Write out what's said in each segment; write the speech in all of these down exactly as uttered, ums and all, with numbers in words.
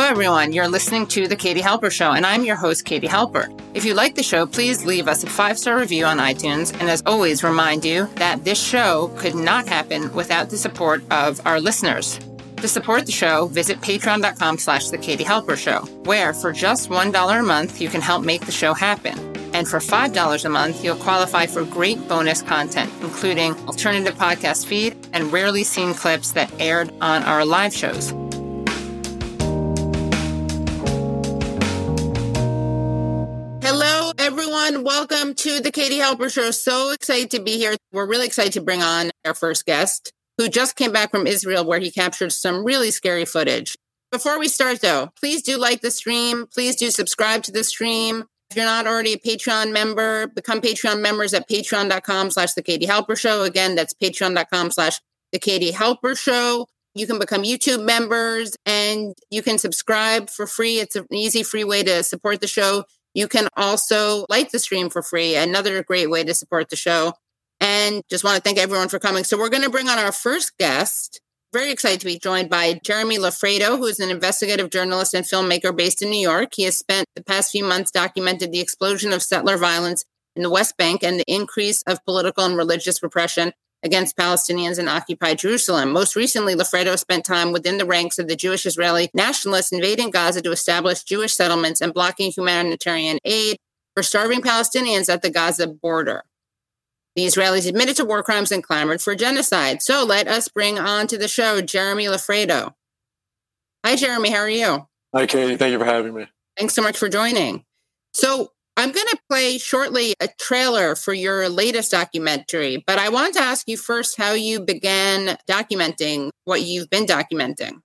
everyone. You're listening to The Katie Halper Show, and I'm your host, Katie Halper. If you like the show, please leave us a five-star review on iTunes, and as always, remind you that this show could not happen without the support of our listeners. To support the show, visit patreon.com slash The Katie Halper Show, where for just one dollar a month, you can help make the show happen. And for five dollars a month, you'll qualify for great bonus content, including alternative podcast feed and rarely seen clips that aired on our live shows. Hello, everyone. Welcome to the Katie Halper Show. So excited to be here. We're really excited to bring on our first guest, who just came back from Israel, where he captured some really scary footage. Before we start, though, please do like the stream. Please do subscribe to the stream. If you're not already a Patreon member, become Patreon members at patreon.com slash The Katie Halper Show. Again, that's patreon.com slash The Katie Halper Show. You can become YouTube members, and you can subscribe for free. It's an easy, free way to support the show. You can also like the stream for free, another great way to support the show. And just want to thank everyone for coming. So we're going to bring on our first guest. Very excited to be joined by Jeremy Loffredo, who is an investigative journalist and filmmaker based in New York. He has spent the past few months documented the explosion of settler violence in the West Bank and the increase of political and religious repression against Palestinians in occupied Jerusalem. Most recently, Loffredo spent time within the ranks of the Jewish-Israeli nationalists invading Gaza to establish Jewish settlements and blocking humanitarian aid for starving Palestinians at the Gaza border. The Israelis admitted to war crimes and clamored for genocide. So let us bring on to the show Jeremy Loffredo. Hi, Jeremy. How are you? Hi, Katie. Thank you for having me. Thanks so much for joining. So I'm going to play shortly a trailer for your latest documentary, but I wanted to ask you first how you began documenting what you've been documenting.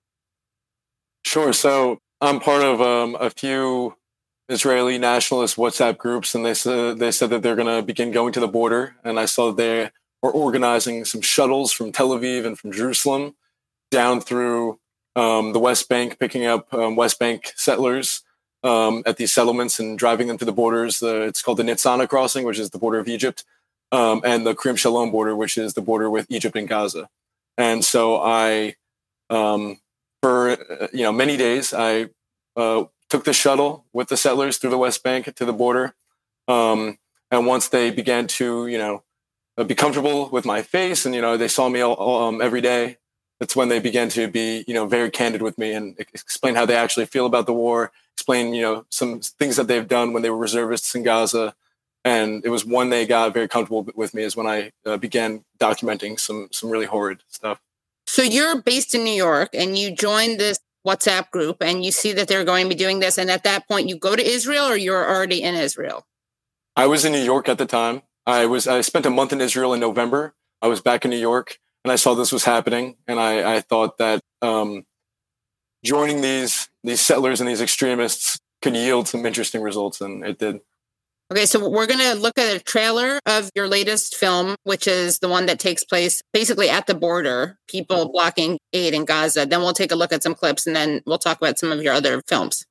Sure. So I'm part of um, a few Israeli nationalist WhatsApp groups, and they said they said that they're going to begin going to the border. And I saw they were organizing some shuttles from Tel Aviv and from Jerusalem down through um, the West Bank, picking up um, West Bank settlers um, at these settlements and driving them to the borders. Uh, it's called the Nitzana crossing, which is the border of Egypt, um, and the Kerem Shalom border, which is the border with Egypt and Gaza. And so I, um, for uh, you know many days, I uh, took the shuttle with the settlers through the West Bank to the border. Um, and once they began to, you know, be comfortable with my face and, you know, they saw me all, all, um, every day, that's when they began to be, you know, very candid with me and explain how they actually feel about the war, explain, you know, some things that they've done when they were reservists in Gaza. And it was when they got very comfortable with me is when I uh, began documenting some, some really horrid stuff. So you're based in New York and you joined this WhatsApp group and you see that they're going to be doing this. And at that point you go to Israel, or you're already in Israel? I was in New York at the time. I was, I spent a month in Israel in November. I was back in New York and I saw this was happening. And I, I thought that, um, joining these, these settlers and these extremists could yield some interesting results. And it did. Okay, so we're going to look at a trailer of your latest film, which is the one that takes place basically at the border, people blocking aid in Gaza. Then we'll take a look at some clips, and then we'll talk about some of your other films.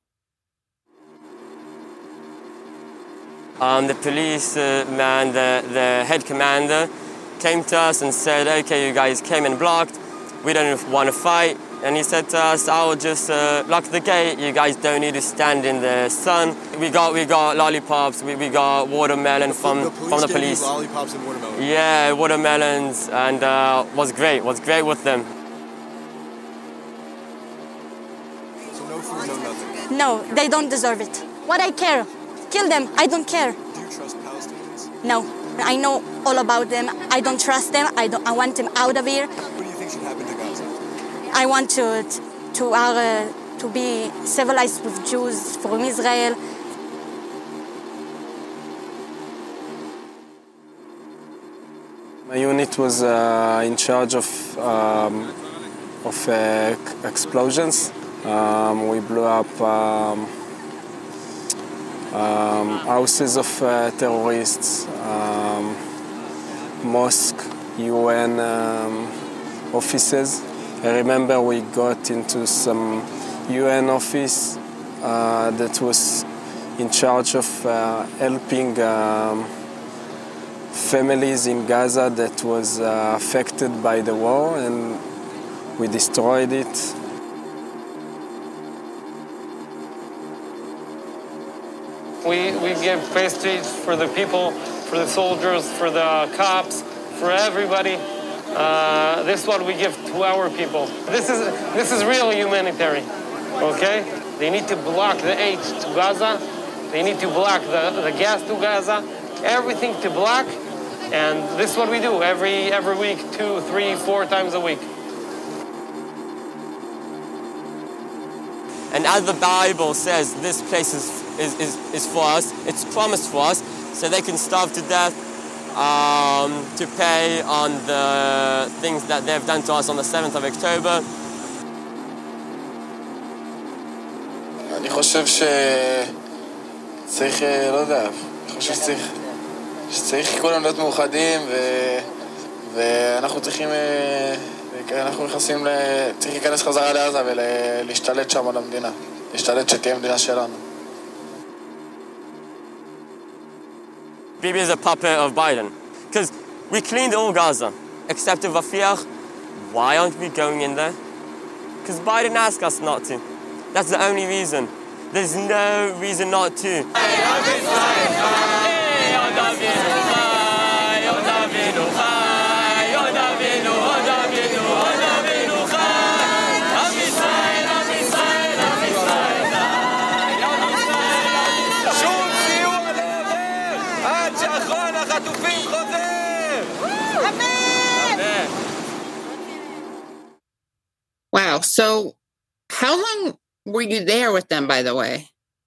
Um, the police uh, man, the, the head commander, came to us and said, okay, you guys came and blocked. We don't want to fight. And he said to us, I'll just uh, lock the gate. You guys don't need to stand in the sun. We got we got lollipops. We, we got watermelon the, from the from the police. Gave you lollipops and watermelon. Yeah, watermelons, and uh, was great. Was great with them. So no food, no nothing. No, they don't deserve it. What I care? Kill them. I don't care. Do you trust Palestinians? No, I know all about them. I don't trust them. I don't. I want them out of here. What do you think should happen to Gaza? I want to to uh, to be civilized with Jews from Israel. My unit was uh, in charge of um, of uh, explosions. Um, we blew up um, um, houses of uh, terrorists, um, mosque, U N um, offices. I remember we got into some U N office uh, that was in charge of uh, helping um, families in Gaza that was uh, affected by the war, and we destroyed it. We, we give pastries for the people, for the soldiers, for the cops, for everybody. Uh, this is what we give to our people. This is this is real humanitarian, okay? They need to block the aid to Gaza. They need to block the, the gas to Gaza. Everything to block. And this is what we do every every week, two, three, four times a week. And as the Bible says, this place is, is, is, is for us. It's promised for us, so they can starve to death um, to pay on the things that they've done to us on the seventh of October. אני חושב שצריך, לא יודע, אני חושב שצריך, שצריך כולם להיות מאוחדים ו... ואנחנו צריכים, אנחנו נכנסים, צריך להיכנס חזרה לעזה ולהשתלט שם על המדינה, להשתלט שתהיה מדינה שלנו. Bibi is a puppet of Biden. Because we cleaned all Gaza, except in Rafiah. Why aren't we going in there? Because Biden asked us not to. That's the only reason. There's no reason not to. Wow. So how long were you there with them, by the way?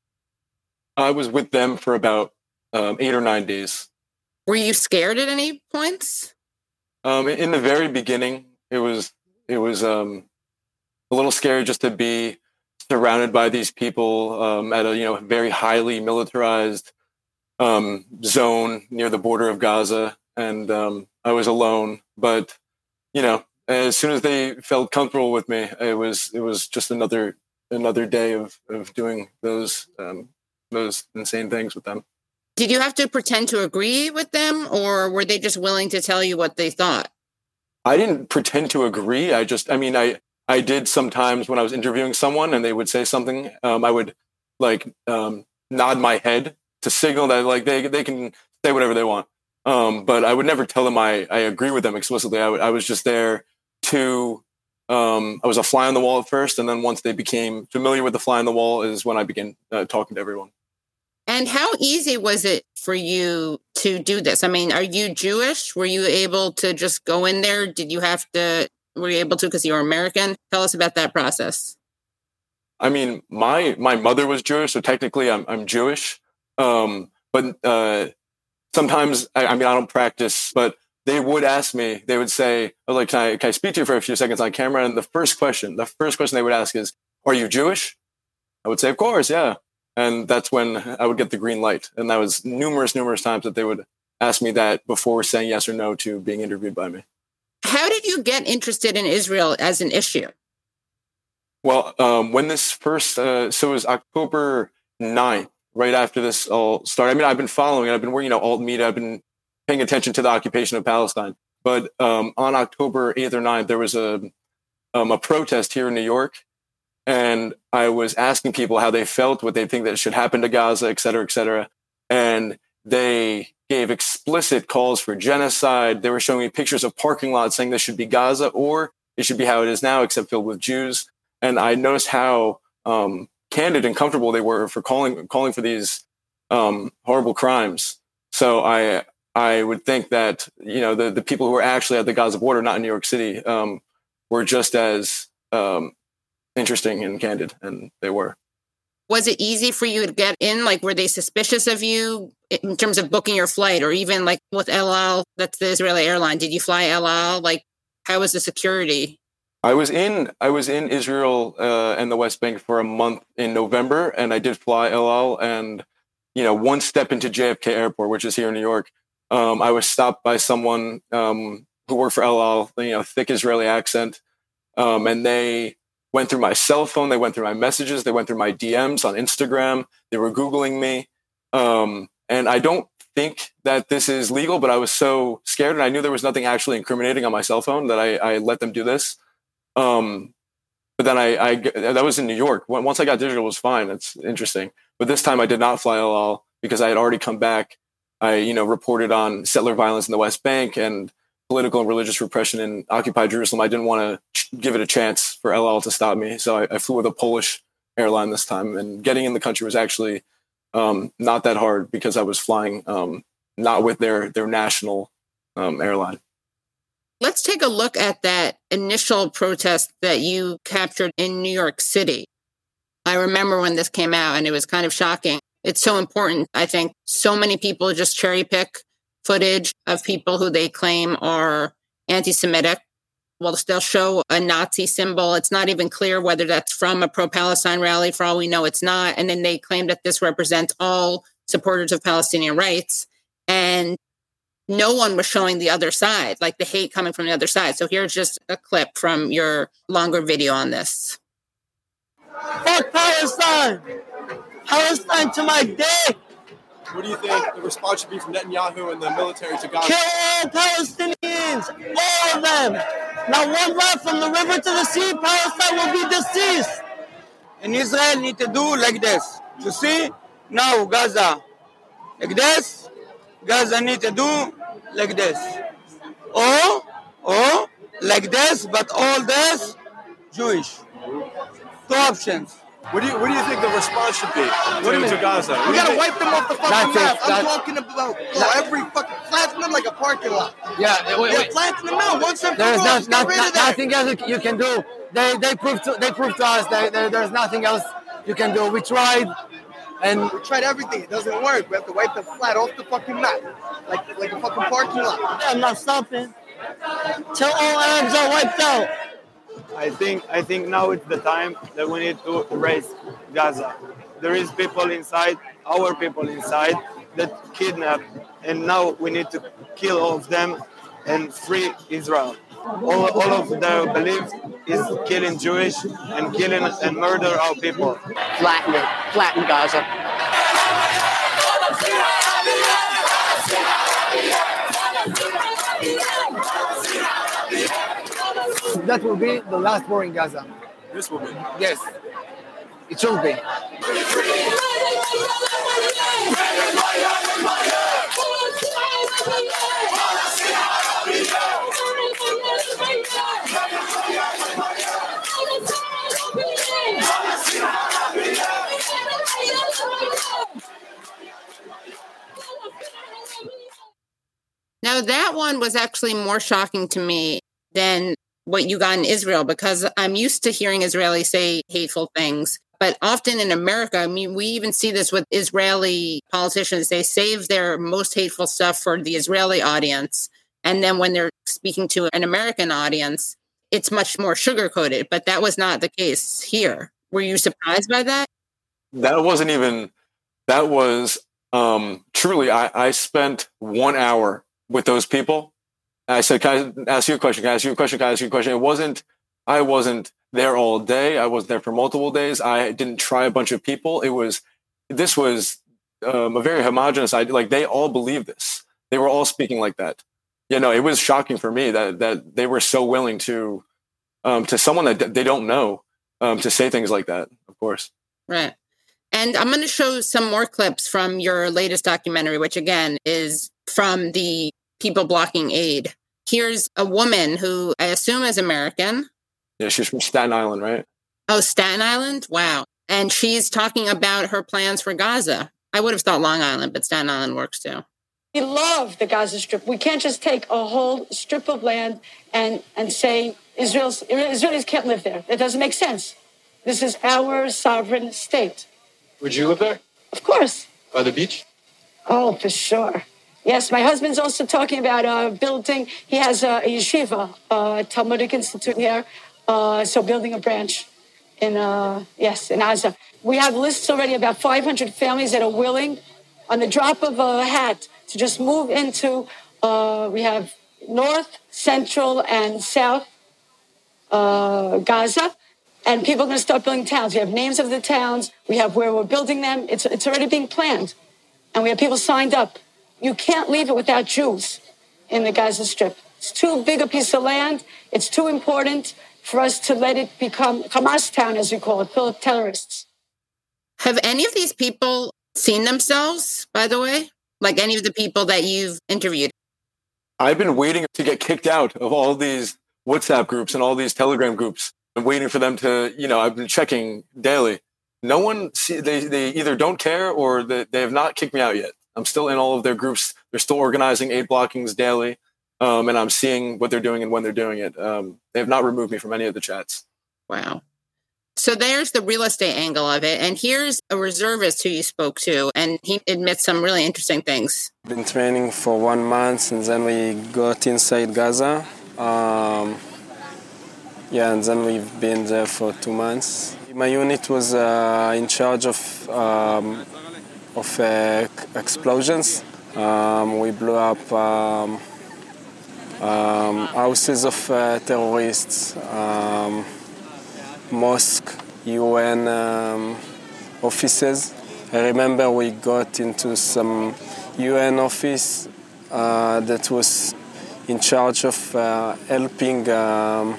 I was with them for about um, eight or nine days. Were you scared at any points? Um, in the very beginning, it was it was um, a little scary just to be surrounded by these people um, at a you know very highly militarized um, zone near the border of Gaza, and um, I was alone. But you know, as soon as they felt comfortable with me, it was it was just another another day of of doing those um, those insane things with them. Did you have to pretend to agree with them, or were they just willing to tell you what they thought? I didn't pretend to agree. I just, I mean, I, I did sometimes when I was interviewing someone and they would say something, um, I would like um, nod my head to signal that like they they can say whatever they want. Um, but I would never tell them I, I agree with them explicitly. I, w- I was just there to, um, I was a fly on the wall at first. And then once they became familiar with the fly on the wall is when I began uh, talking to everyone. And how easy was it for you to do this? I mean, are you Jewish? Were you able to just go in there? Did you have to, were you able to because you're American? Tell us about that process. I mean, my my mother was Jewish, so technically I'm I'm Jewish. Um, but uh, sometimes, I, I mean, I don't practice, but they would ask me, they would say, oh, like, can I, can I speak to you for a few seconds on camera? And the first question, the first question they would ask is, are you Jewish? I would say, of course, yeah. And that's when I would get the green light. And that was numerous, numerous times that they would ask me that before saying yes or no to being interviewed by me. How did you get interested in Israel as an issue? Well, um, when this first, uh, so it was October ninth, right after this all started. I mean, I've been following it. I've been working, you know, alt media. I've been paying attention to the occupation of Palestine. But um, on October eighth or ninth, there was a um, a protest here in New York. And I was asking people how they felt, what they think that should happen to Gaza, et cetera, et cetera. And they gave explicit calls for genocide. They were showing me pictures of parking lots saying this should be Gaza or it should be how it is now, except filled with Jews. And I noticed how um, candid and comfortable they were for calling calling for these um, horrible crimes. So I I would think that, you know, the, the people who were actually at the Gaza border, not in New York City, um, were just as um, interesting and candid, and they were. Was it easy for you to get in? Like, were they suspicious of you in terms of booking your flight, or even like with El Al, that's the Israeli airline? Did you fly El Al? Like, how was the security? I was in I was in Israel uh, and the West Bank for a month in November, and I did fly El Al. And you know, one step into J F K Airport, which is here in New York, um, I was stopped by someone um, who worked for El Al, you know, thick Israeli accent, um, and they went through my cell phone, they went through my messages, they went through my D Ms on Instagram, they were Googling me. Um, and I don't think that this is legal, but I was so scared and I knew there was nothing actually incriminating on my cell phone that I, I let them do this. Um, But then I, I that was in New York. Once I got digital, it was fine. It's interesting. But this time I did not fly El Al because I had already come back. I, you know, reported on settler violence in the West Bank and political and religious repression in occupied Jerusalem. I didn't want to give it a chance for El Al to stop me. So I, I flew with a Polish airline this time. And getting in the country was actually um, not that hard because I was flying um, not with their, their national um, airline. Let's take a look at that initial protest that you captured in New York City. I remember when this came out and it was kind of shocking. It's so important. I think so many people just cherry pick footage of people who they claim are anti-Semitic. Well, they'll show a Nazi symbol. It's not even clear whether that's from a pro-Palestine rally. For all we know, it's not. And then they claim that this represents all supporters of Palestinian rights. And no one was showing the other side, like the hate coming from the other side. So here's just a clip from your longer video on this. Fuck Palestine! Palestine to my dick! What do you think the response should be from Netanyahu and the military to Gaza? Kill all Palestinians! All of them! Not one left from the river to the sea, Palestine will be deceased! And Israel need to do like this. You see? Now Gaza. Like this. Gaza need to do like this. Or, or, like this, but all this, Jewish. Two options. What do you What do you think the response should be What do you to, to mean? Gaza? What We do you gotta think? wipe them off the fucking That's it. map. I'm That's- talking about oh, every fucking plants them like a parking lot. Yeah, wait, Yeah, wait. planting them out once and for There's all. not, Get not, rid not, of that. nothing else you can do. They they proved to they proved to us that there, there's nothing else you can do. We tried, and We tried everything. It doesn't work. We have to wipe the flat off the fucking map, like like a fucking parking lot. I'm not stopping till all Arabs are wiped out. I think I think now it's the time that we need to erase Gaza. There is people inside, our people inside, that kidnap, and now we need to kill all of them and free Israel. All, all of their belief is killing Jewish and killing and murder our people. Flatten it, flatten Gaza. That will be the last war in Gaza. This will be. Yes, it should be. Now, that one was actually more shocking to me than what you got in Israel, because I'm used to hearing Israelis say hateful things. But often in America, I mean, we even see this with Israeli politicians. They save their most hateful stuff for the Israeli audience. And then when they're speaking to an American audience, it's much more sugar-coated. But that was not the case here. Were you surprised by that? That wasn't even, that was um, truly, I, I spent one hour with those people. And I said, can I ask you a question? Can I ask you a question? Can I ask you a question? It wasn't, I wasn't there all day. I wasn't there for multiple days. I didn't try a bunch of people. It was, this was um, a very homogenous idea. Like, they all believe this. They were all speaking like that. You know, it was shocking for me that, that they were so willing to, um, to someone that they don't know, um, to say things like that, of course. Right. And I'm going to show some more clips from your latest documentary, which again is from the People Blocking Aid. Here's a woman who I assume is American. Yeah, she's from Staten Island, right? Oh, Staten Island? Wow. And she's talking about her plans for Gaza. I would have thought Long Island, but Staten Island works too. We love the Gaza Strip. We can't just take a whole strip of land and, and say Israel's, Israelis can't live there. That doesn't make sense. This is our sovereign state. Would you live there? Of course. By the beach? Oh, for sure. Yes, my husband's also talking about uh, building. He has a, a yeshiva, a Talmudic Institute here. Uh, so building a branch in, uh, yes, in Gaza. We have lists already about five hundred families that are willing, on the drop of a hat, to just move into, uh, we have North, Central, and South uh, Gaza. And people are going to start building towns. We have names of the towns. We have where we're building them. It's, it's already being planned. And we have people signed up. You can't leave it without Jews in the Gaza Strip. It's too big a piece of land. It's too important for us to let it become Hamas town, as we call it, full of terrorists. Have any of these people seen themselves, by the way? Like any of the people that you've interviewed? I've been waiting to get kicked out of all these WhatsApp groups and all these Telegram groups. I'm waiting for them to, you know, I've been checking daily. No one, see, they, they either don't care or they, they have not kicked me out yet. I'm still in all of their groups. They're still organizing aid blockings daily. Um, and I'm seeing what they're doing and when they're doing it. Um, they have not removed me from any of the chats. Wow. So there's the real estate angle of it. And here's a reservist who you spoke to, and he admits some really interesting things. Been training for one month, and then we got inside Gaza. Um, yeah, and then we've been there for two months. My unit was uh, in charge of um, of uh, explosions. Um, we blew up um, um, houses of uh, terrorists, um, mosque, U N um, offices. I remember we got into some U N office uh, that was in charge of uh, helping um,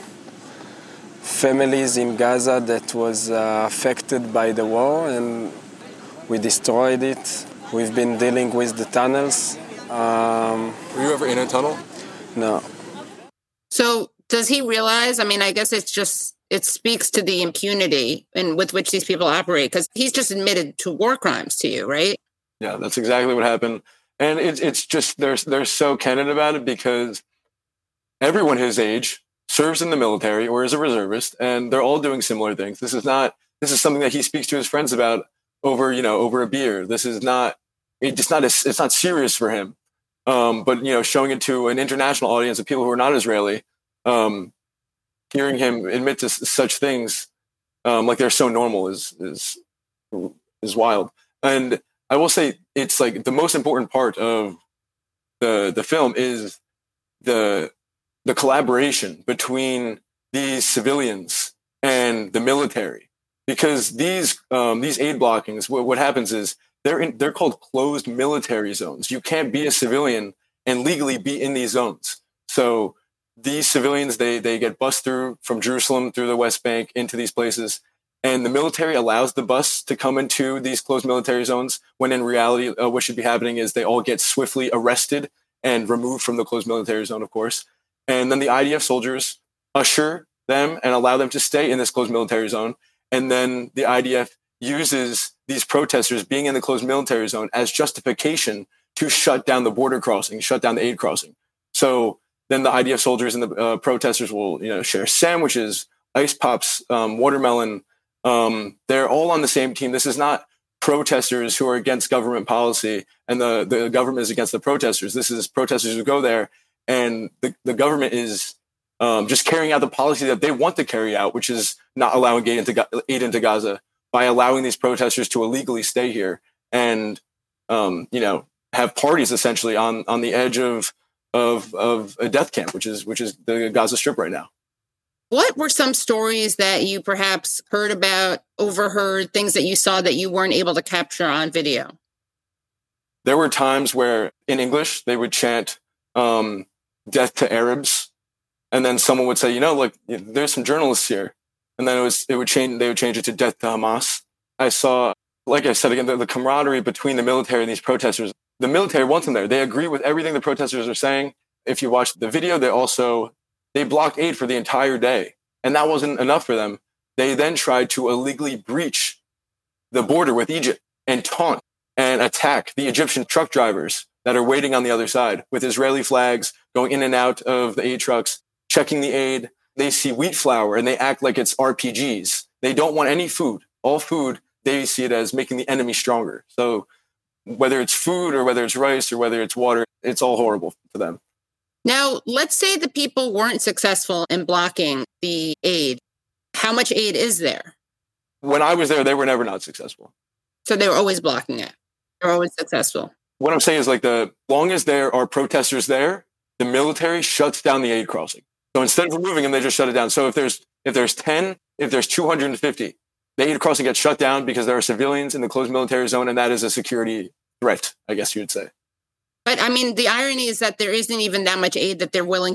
families in Gaza that was uh, affected by the war, and we destroyed it. We've been dealing with the tunnels. Um, Were you ever in a tunnel? No. So does he realize, I mean, I guess it's just, it speaks to the impunity in with which these people operate, because he's just admitted to war crimes to you, right? Yeah, that's exactly what happened. And it's it's just, they're, they're so candid about it because everyone his age serves in the military or is a reservist, and they're all doing similar things. This is not, this is something that he speaks to his friends about over, you know, over a beer. This is not, it's not, it's not serious for him. Um, but, you know, showing it to an international audience of people who are not Israeli, um, hearing him admit to such things, um, like they're so normal is, is, is wild. And I will say it's like the most important part of the, the film is the, the collaboration between these civilians and the military, because these, um, these aid blockings, what, what happens is they're in, they're called closed military zones. You can't be a civilian and legally be in these zones. So these civilians, they, they get bussed through from Jerusalem through the West Bank into these places. And the military allows the bus to come into these closed military zones, when in reality, uh, what should be happening is they all get swiftly arrested and removed from the closed military zone, of course. And then the I D F soldiers usher them and allow them to stay in this closed military zone. And then the I D F uses these protesters being in the closed military zone as justification to shut down the border crossing, shut down the aid crossing. So then the I D F soldiers and the uh, protesters will, you know, share sandwiches, ice pops, um, watermelon. Um, they're all on the same team. This is not protesters who are against government policy and the, the government is against the protesters. This is protesters who go there and the, the government is um, just carrying out the policy that they want to carry out, which is not allowing aid into, aid into Gaza by allowing these protesters to illegally stay here and, um, you know, have parties essentially on, on the edge of, of, of a death camp, which is, which is the Gaza Strip right now. What were some stories that you perhaps heard about, overheard, things that you saw that you weren't able to capture on video? There were times where in English, they would chant um, death to Arabs. And then someone would say, you know, like there's some journalists here. And then it was, it would change, they would change it to death to Hamas. I saw, like I said, again, the, the camaraderie between the military and these protesters. The military wants them there. They agree with everything the protesters are saying. If you watch the video, they also, they blocked aid for the entire day. And that wasn't enough for them. They then tried to illegally breach the border with Egypt and taunt and attack the Egyptian truck drivers that are waiting on the other side with Israeli flags, going in and out of the aid trucks, checking the aid. They see wheat flour and they act like it's R P Gs. They don't want any food. All food, they see it as making the enemy stronger. So whether it's food or whether it's rice or whether it's water, it's all horrible to them. Now, let's say the people weren't successful in blocking the aid. How much aid is there? When I was there, they were never not successful. So they were always blocking it. They're always successful. What I'm saying is, like, the long as there are protesters there, the military shuts down the aid crossing. So instead of removing them, they just shut it down. So if there's if there's ten, if there's two hundred fifty, the aid crossing gets shut down because there are civilians in the closed military zone, and that is a security threat, I guess you would say. But I mean, the irony is that there isn't even that much aid that they're willing to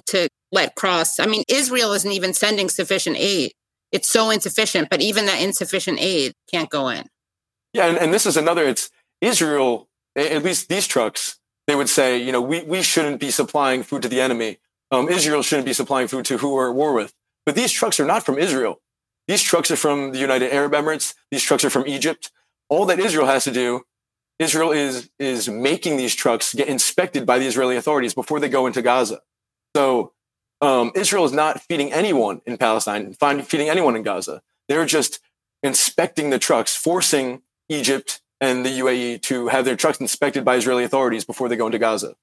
let cross. I mean, Israel isn't even sending sufficient aid. It's so insufficient, but even that insufficient aid can't go in. Yeah, and, and this is another, it's Israel, at least these trucks, they would say, you know, we, we shouldn't be supplying food to the enemy. Um, Israel shouldn't be supplying food to who we're at war with. But these trucks are not from Israel. These trucks are from the United Arab Emirates. These trucks are from Egypt. All that Israel has to do, Israel is, is making these trucks get inspected by the Israeli authorities before they go into Gaza. So um, Israel is not feeding anyone in Palestine, feeding anyone in Gaza. They're just inspecting the trucks, forcing Egypt and the U A E to have their trucks inspected by Israeli authorities before they go into Gaza.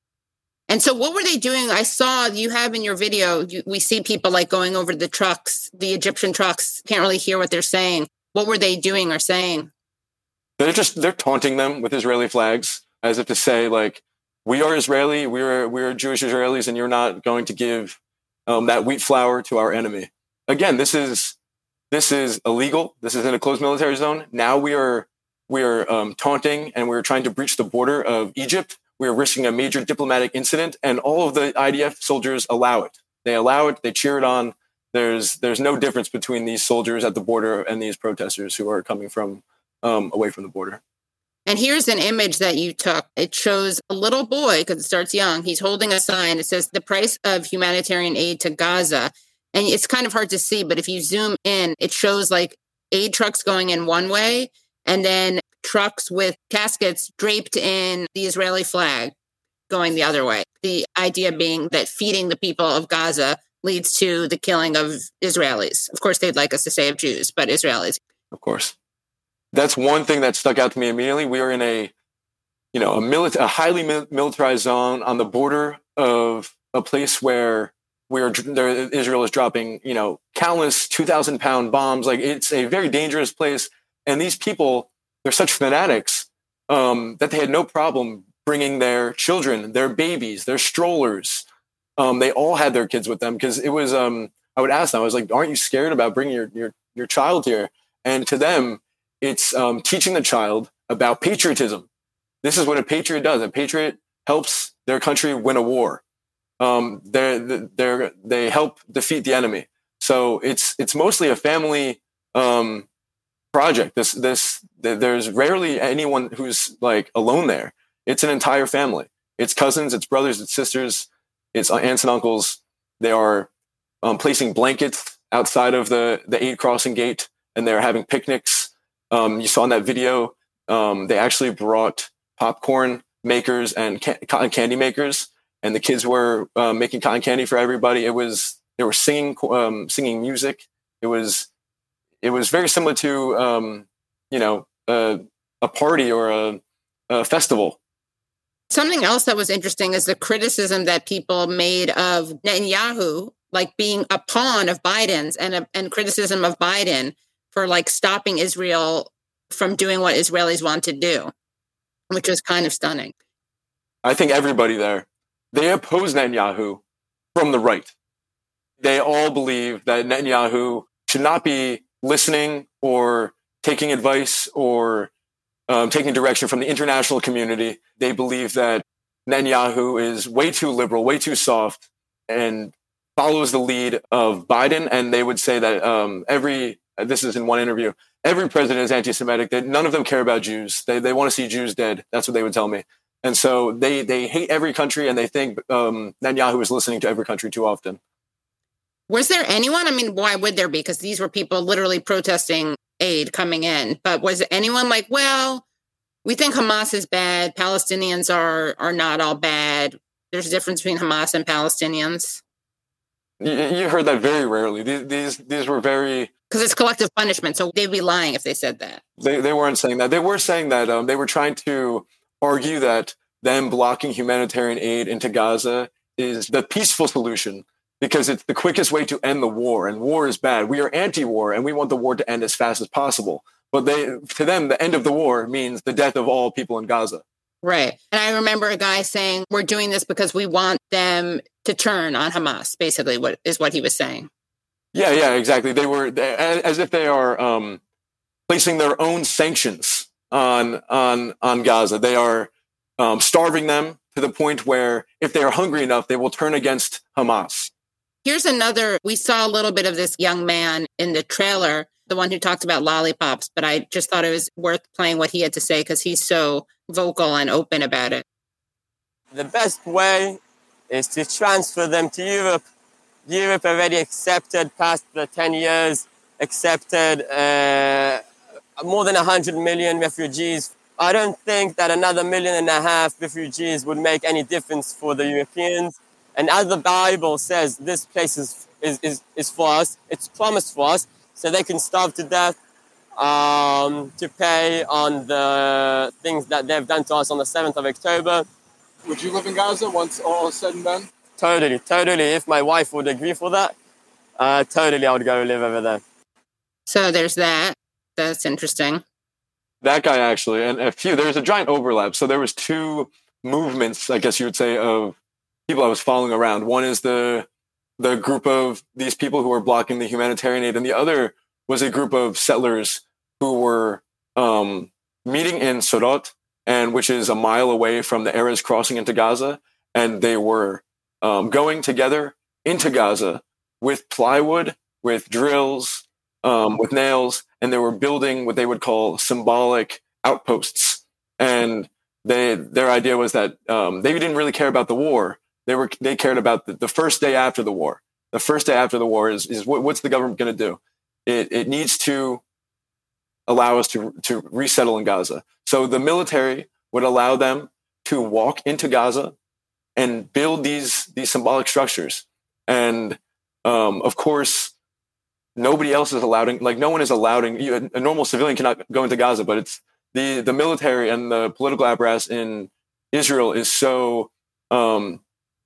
And so what were they doing? I saw you have in your video, you, we see people like going over the trucks, the Egyptian trucks, can't really hear what they're saying. What were they doing or saying? They're just, they're taunting them with Israeli flags as if to say, like, we are Israeli, we're, we're Jewish Israelis, and you're not going to give um, that wheat flour to our enemy. Again, this is, this is illegal. This is in a closed military zone. Now we are, we are um, taunting and we're trying to breach the border of Egypt. We're risking a major diplomatic incident, and all of the I D F soldiers allow it. They allow it. They cheer it on. There's there's no difference between these soldiers at the border and these protesters who are coming from um, away from the border. And here's an image that you took. It shows a little boy, because it starts young. He's holding a sign. It says, the price of humanitarian aid to Gaza. And it's kind of hard to see, but if you zoom in, it shows like aid trucks going in one way, and then trucks with caskets draped in the Israeli flag going the other way. The idea being that feeding the people of Gaza leads to the killing of Israelis. Of course, they'd like us to say of Jews, but Israelis. Of course. That's one thing that stuck out to me immediately. We are in a, you know, a, mili- a highly mi- militarized zone on the border of a place where where there, Israel is dropping, you know, countless two thousand pound bombs. Like, it's a very dangerous place. And these people, they're such fanatics um, that they had no problem bringing their children, their babies, their strollers. Um, they all had their kids with them because it was, um, I would ask them, I was like, aren't you scared about bringing your, your, your child here? And to them, it's um, teaching the child about patriotism. This is what a patriot does. A patriot helps their country win a war. Um, they're, they're, they help defeat the enemy. So it's, it's mostly a family um, project. This, this, there's rarely anyone who's like alone there. It's an entire family. It's cousins, it's brothers, it's sisters, it's aunts and uncles. They are um, placing blankets outside of the, the aid crossing gate, and they're having picnics. Um, you saw in that video, um, they actually brought popcorn makers and ca- cotton candy makers, and the kids were uh, making cotton candy for everybody. It was, they were singing, um, singing music. It was, it was very similar to, um, you know, uh, a party or a, a festival. Something else that was interesting is the criticism that people made of Netanyahu, like being a pawn of Biden's, and a, and criticism of Biden for like stopping Israel from doing what Israelis want to do, which was kind of stunning. I think everybody there, they oppose Netanyahu from the right. They all believe that Netanyahu should not be listening or taking advice or um, taking direction from the international community. They believe that Netanyahu is way too liberal, way too soft, and follows the lead of Biden. And they would say that um, every, this is in one interview, every president is anti-Semitic. They, none of them care about Jews. They they want to see Jews dead. That's what they would tell me. And so they they hate every country, and they think um, Netanyahu is listening to every country too often. Was there anyone? I mean, why would there be? Because these were people literally protesting aid coming in. But was anyone like, well, we think Hamas is bad. Palestinians are are not all bad. There's a difference between Hamas and Palestinians. You, you heard that very rarely. These these, these were very... Because it's collective punishment, so they'd be lying if they said that. They they weren't saying that. They were saying that um, they were trying to argue that them blocking humanitarian aid into Gaza is the peaceful solution because it's the quickest way to end the war, and war is bad. We are anti-war, and we want the war to end as fast as possible. But they, to them, the end of the war means the death of all people in Gaza. Right. And I remember a guy saying, we're doing this because we want them to turn on Hamas, basically, what is what he was saying. Yeah, yeah, exactly. They were they, as if they are um, placing their own sanctions on on on Gaza. They are um, starving them to the point where if they are hungry enough, they will turn against Hamas. Here's another, we saw a little bit of this young man in the trailer, the one who talked about lollipops, but I just thought it was worth playing what he had to say because he's so vocal and open about it. The best way is to transfer them to Europe. Europe already accepted, past the ten years, accepted uh, more than one hundred million refugees. I don't think that another million and a half refugees would make any difference for the Europeans. And as the Bible says, this place is, is, is, is for us. It's promised for us. So they can starve to death um, to pay on the things that they've done to us on the seventh of October. Would you live in Gaza once all is said and done? Totally, totally. If my wife would agree for that, uh, totally I would go live over there. So there's that. That's interesting. That guy actually, and a few, there's a giant overlap. So there was two movements, I guess you would say, of people I was following around. One is the the group of these people who were blocking the humanitarian aid, and the other was a group of settlers who were um, meeting in Sderot, and which is a mile away from the Erez crossing into Gaza, and they were um, going together into Gaza with plywood, with drills, um, with nails, and they were building what they would call symbolic outposts. And they their idea was that um, they didn't really care about the war. They were they cared about the, the first day after the war. The first day after the war is is what, what's the government going to do? It it needs to allow us to to resettle in Gaza. So the military would allow them to walk into Gaza and build these these symbolic structures. And um, of course, nobody else is allowed. In, like no one is allowed. In, you, a normal civilian cannot go into Gaza, but it's the the military and the political apparatus in Israel is so um,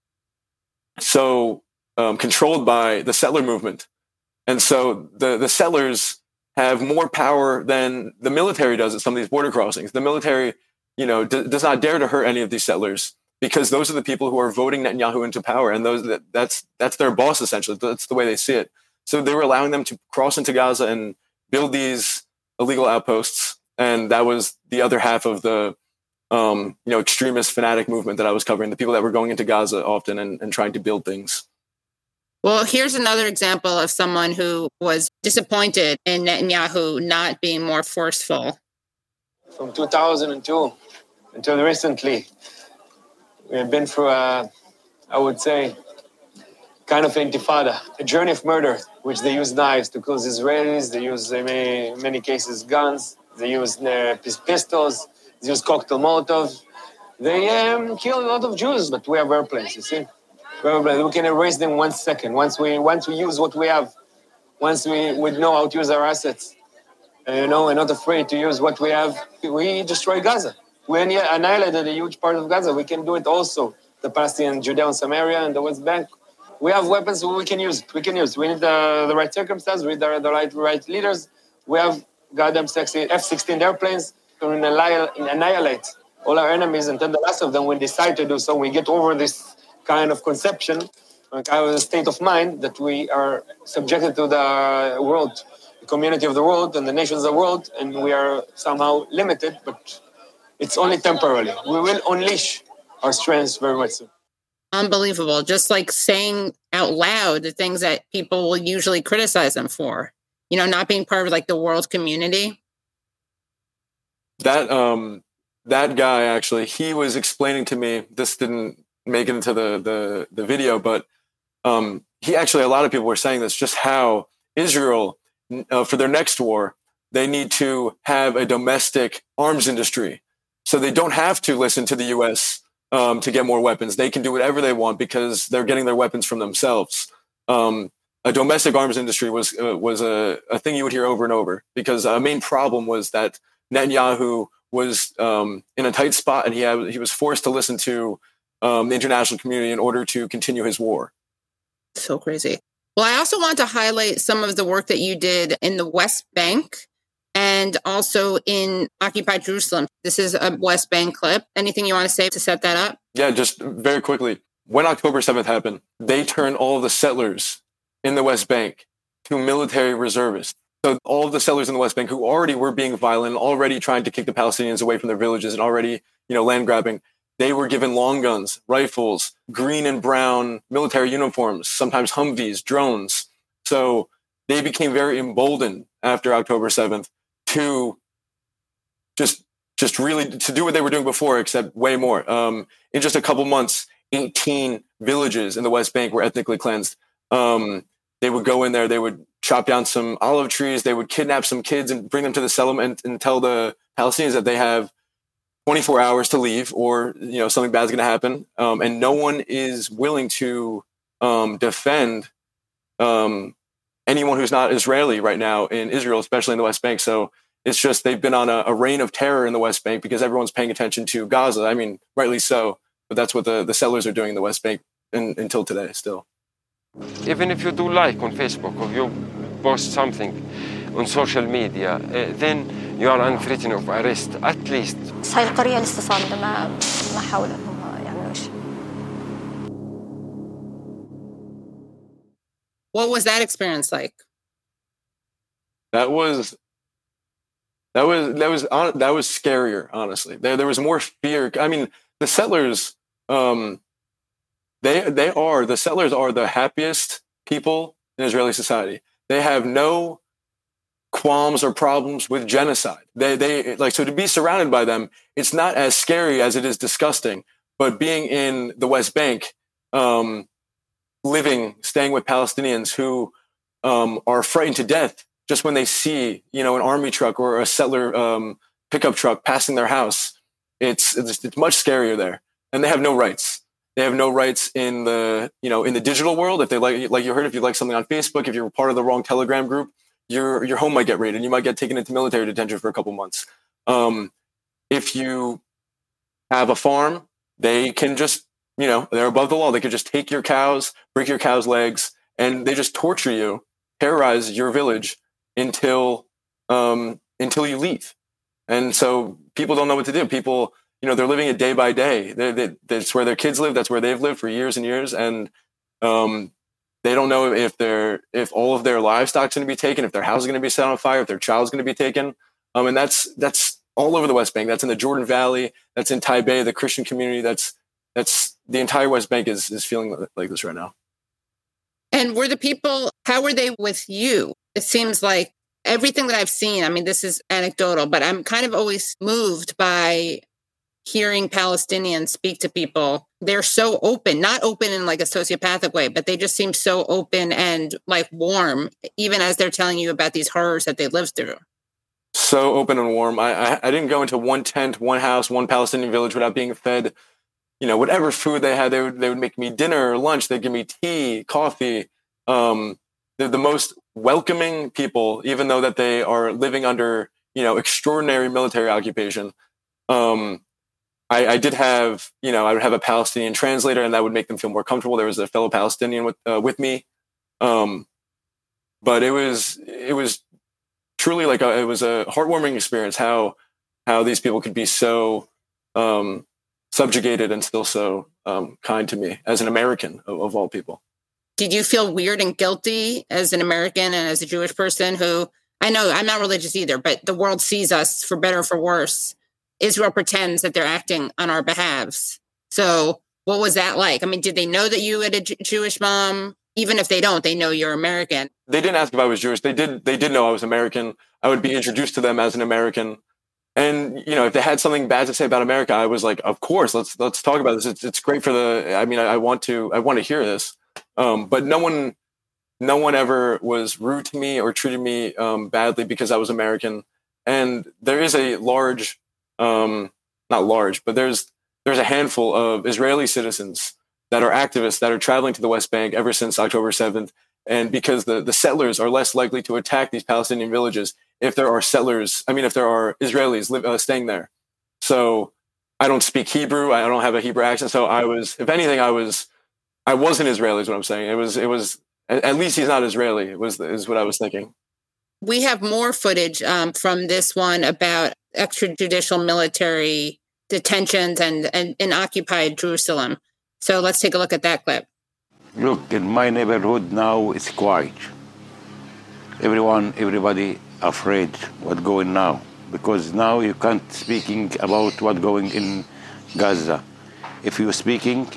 so um, controlled by the settler movement, and so the the settlers have more power than the military does at some of these border crossings. The military, you know, d- does not dare to hurt any of these settlers because those are the people who are voting Netanyahu into power, and those that that's that's their boss essentially. That's the way they see it. So they were allowing them to cross into Gaza and build these illegal outposts, and that was the other half of the um, you know extremist fanatic movement that I was covering. The people that were going into Gaza often and, and trying to build things. Well, here's another example of someone who was disappointed in Netanyahu not being more forceful. From two thousand two until recently, we have been through a, I would say, kind of intifada, a journey of murder, which they use knives to kill Israelis. They use, in many, many cases, guns. They use uh, pistols. They use cocktail Molotov. They um, kill a lot of Jews, but we have airplanes, you see. We can erase them one second. Once we once we use what we have, once we, we know how to use our assets, uh, you know, and not afraid to use what we have, we destroy Gaza. We annihilated a huge part of Gaza. We can do it also. The Palestinian, Judea and Samaria and the West Bank. We have weapons we can use. We can use. We need the, the right circumstances. We need the, the right, right leaders. We have goddamn sexy F sixteen airplanes to annihilate all our enemies. And then the last of them, we decide to do so. We get over this kind of conception, kind of state of mind that we are subjected to the world, the community of the world and the nations of the world, and we are somehow limited, but it's only temporarily. We will unleash our strengths very much soon. Unbelievable. Just like saying out loud the things that people will usually criticize them for, you know, not being part of like the world community. That, um, that guy actually, he was explaining to me, this didn't make it into the, the, the video, but um, he actually, a lot of people were saying this, just how Israel, uh, for their next war, they need to have a domestic arms industry. So they don't have to listen to the U S um, to get more weapons. They can do whatever they want because they're getting their weapons from themselves. Um, a domestic arms industry was uh, was a, a thing you would hear over and over because a main problem was that Netanyahu was um, in a tight spot and he had, he was forced to listen to Um, the international community in order to continue his war. So crazy. Well, I also want to highlight some of the work that you did in the West Bank and also in occupied Jerusalem. This is a West Bank clip. Anything you want to say to set that up? Yeah, just very quickly. When October seventh happened, they turned all of the settlers in the West Bank to military reservists. So all of the settlers in the West Bank who already were being violent, already trying to kick the Palestinians away from their villages and already, you know, land grabbing, they were given long guns, rifles, green and brown military uniforms, sometimes Humvees, drones. So they became very emboldened after October seventh to just just really to do what they were doing before, except way more. Um, in just a couple months, eighteen villages in the West Bank were ethnically cleansed. Um, they would go in there, they would chop down some olive trees, they would kidnap some kids and bring them to the settlement and, and tell the Palestinians that they have twenty-four hours to leave, or you know something bad's going to happen. Um, and no one is willing to um, defend um, anyone who's not Israeli right now in Israel, especially in the West Bank. So it's just they've been on a, a reign of terror in the West Bank because everyone's paying attention to Gaza. I mean, rightly so, but that's what the, the settlers are doing in the West Bank in, until today still. Even if you do like on Facebook or you post something on social media, uh, then you are under threat of arrest at least. بس هاي القرية لسه صامدة ما ما حاولوا هم يعملوا شيء. What was that experience like? That was that was that was that was scarier, honestly. There there was more fear. I mean, the settlers um they they are the settlers are the happiest people in Israeli society. They have no qualms or problems with genocide. They, they like, so to be surrounded by them, it's not as scary as it is disgusting, but being in the West Bank, um, living, staying with Palestinians who, um, are frightened to death just when they see, you know, an army truck or a settler, um, pickup truck passing their house. It's, it's, it's much scarier there, and they have no rights. They have no rights in the, you know, in the digital world. If they like, like you heard, if you like something on Facebook, if you're part of the wrong Telegram group, your your home might get raided. You might get taken into military detention for a couple months. Um, if you have a farm, they can just, you know, they're above the law. They could just take your cows, break your cows' legs, and they just torture you, terrorize your village until um, until you leave. And so people don't know what to do. People, you know, they're living it day by day. They, they, that's where their kids live. That's where they've lived for years and years. And um, they don't know if they're, if all of their livestock's going to be taken, if their house is going to be set on fire, if their child's going to be taken. Um, and that's, that's all over the West Bank. That's in the Jordan Valley. That's in Taipei, the Christian community. That's, that's the entire West Bank is, is feeling like this right now. And were the people, how were they with you? It seems like everything that I've seen, I mean, this is anecdotal, but I'm kind of always moved by hearing Palestinians speak to people. They're so open, not open in like a sociopathic way, but they just seem so open and like warm, even as they're telling you about these horrors that they lived through. So open and warm. I, I, I didn't go into one tent, one house, one Palestinian village without being fed, you know, whatever food they had. They would, they would make me dinner or lunch. They'd give me tea, coffee. Um, they're the most welcoming people, even though that they are living under, you know, extraordinary military occupation. Um, I, I did have, you know, I would have a Palestinian translator, and that would make them feel more comfortable. There was a fellow Palestinian with uh, with me, um, but it was it was truly like a, it was a heartwarming experience. How how these people could be so um, subjugated and still so um, kind to me as an American of, of all people. Did you feel weird and guilty as an American and as a Jewish person who, I know I'm not religious either, but the world sees us for better or for worse. Israel pretends that they're acting on our behalves. So what was that like? I mean, did they know that you had a J- Jewish mom? Even if they don't, they know you're American. They didn't ask if I was Jewish. They did. They did know I was American. I would be introduced to them as an American. And, you know, if they had something bad to say about America, I was like, of course, let's, let's talk about this. It's, it's great for the, I mean, I, I want to, I want to hear this. Um, but no one, no one ever was rude to me or treated me um, badly because I was American. And there is a large, Um, not large, but there's there's a handful of Israeli citizens that are activists that are traveling to the West Bank ever since October seventh. And because the, the settlers are less likely to attack these Palestinian villages if there are settlers, I mean, if there are Israelis live, uh, staying there. So I don't speak Hebrew. I don't have a Hebrew accent. So I was, if anything, I was, I wasn't Israeli is what I'm saying. It was, it was, at least he's not Israeli, it was, is what I was thinking. We have more footage um, from this one about extrajudicial military detentions and, and in occupied Jerusalem. So let's take a look at that clip. Look, in my neighborhood now it's quiet. Everyone, everybody afraid what's going now. Because now you can't speaking about what's going in Gaza. if you're speaking,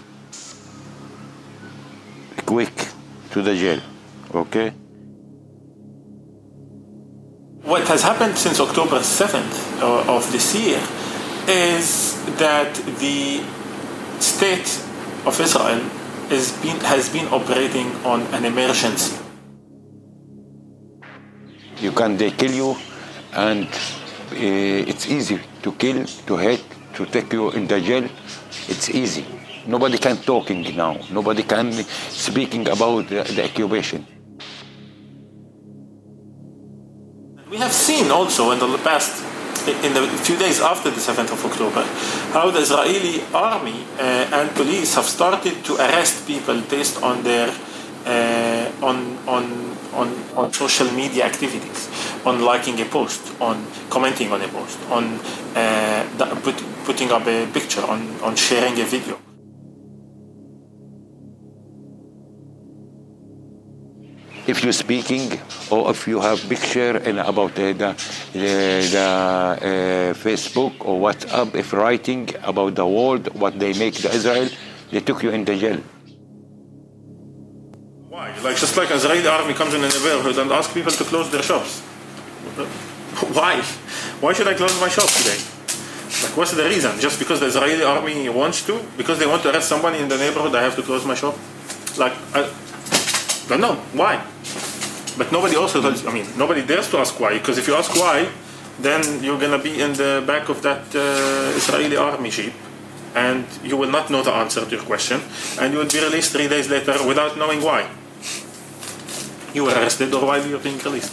quick to the jail, okay? What has happened since October seventh of this year is that the state of Israel is been, has been operating on an emergency. You can, they kill you, and uh, it's easy to kill, to hate, to take you in the jail. It's easy. Nobody can talking now. Nobody can speaking about the, the occupation. We have seen also in the past, in the few days after the seventh of October, how the Israeli army uh, and police have started to arrest people based on their uh, on on on on social media activities, on liking a post, on commenting on a post, on uh, put, putting up a picture, on on sharing a video. If you're speaking, or if you have picture in about uh, the, the, the uh, Facebook or WhatsApp, if writing about the world, what they make the Israel, they took you in the jail. Why? Like just like Israeli army comes in a neighborhood and asks people to close their shops. Why? Why should I close my shop today? Like, what's the reason? Just because the Israeli army wants to? Because they want to arrest somebody in the neighborhood, I have to close my shop? Like, I don't know. Why? But nobody also tells, I mean, nobody dares to ask why, because if you ask why, then you're going to be in the back of that uh, Israeli army jeep, and you will not know the answer to your question, and you will be released three days later without knowing why. You were arrested or why you're being released.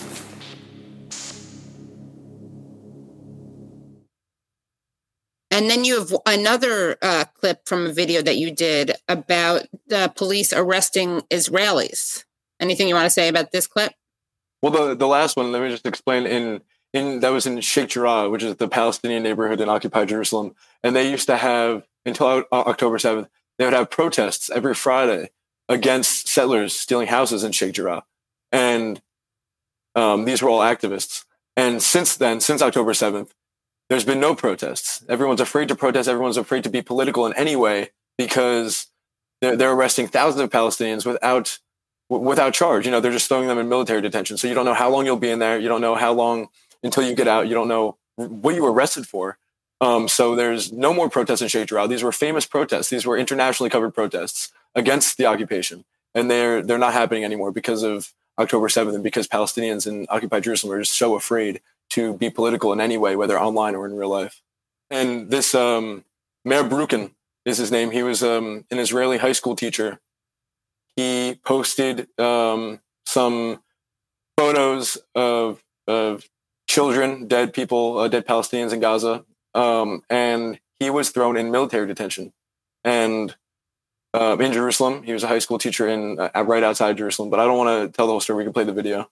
And then you have another uh, clip from a video that you did about the police arresting Israelis. Anything you want to say about this clip? Well, the, the last one, let me just explain. In in that was in Sheikh Jarrah, which is the Palestinian neighborhood in occupied Jerusalem. And they used to have, until October seventh, they would have protests every Friday against settlers stealing houses in Sheikh Jarrah. And um, these were all activists. And since then, since October seventh, there's been no protests. Everyone's afraid to protest. Everyone's afraid to be political in any way because they're, they're arresting thousands of Palestinians without without charge. You know, they're just throwing them in military detention. So you don't know how long you'll be in there. You don't know how long until you get out. You don't know what you were arrested for. Um, so there's no more protests in Sheikh Jarrah. These were famous protests. These were internationally covered protests against the occupation. And they're they're not happening anymore because of October seventh and because Palestinians in occupied Jerusalem are just so afraid to be political in any way, whether online or in real life. And this um, Meir Brukin is his name. He was um, an Israeli high school teacher. He posted um, some photos of, of children, dead people, uh, dead Palestinians in Gaza, um, and he was thrown in military detention. And uh, in Jerusalem, he was a high school teacher in uh, right outside Jerusalem. But I don't want to tell the whole story. We can play the video.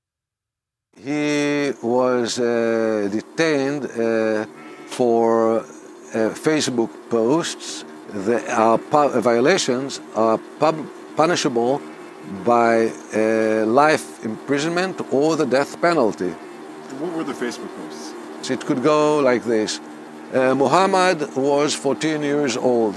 He was uh, detained uh, for uh, Facebook posts that are pu- violations are pub- punishable by uh, life imprisonment or the death penalty. What were the Facebook posts? It could go like this. Uh, Muhammad was fourteen years old.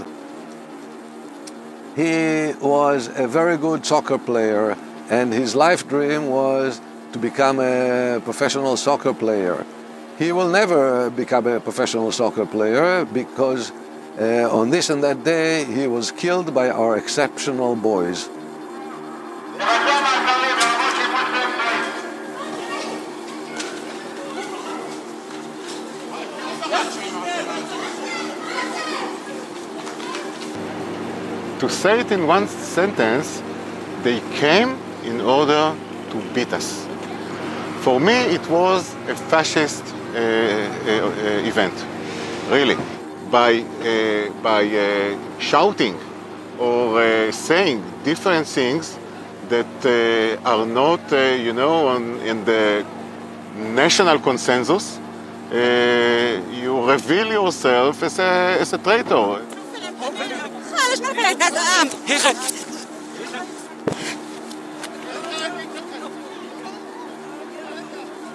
He was a very good soccer player, and his life dream was to become a professional soccer player. He will never become a professional soccer player because uh, on this and that day he was killed by our exceptional boys. To say it in one sentence, they came in order to beat us. For me, it was a fascist uh, uh, uh, event, really. By, uh, by uh, shouting or uh, saying different things that uh, are not, uh, you know, on, in the national consensus, uh, you reveal yourself as a, as a traitor.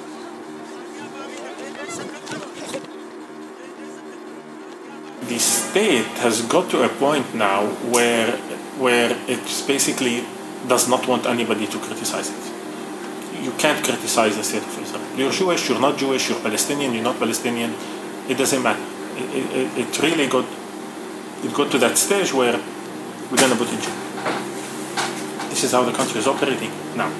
This state has got to a point now where where it basically does not want anybody to criticize it. You can't criticize the state of Israel. You're Jewish, you're not Jewish, you're Palestinian, you're not Palestinian. It doesn't matter. It, it, it really got it got to that stage where we're gonna put in jail. This is how the country is operating now.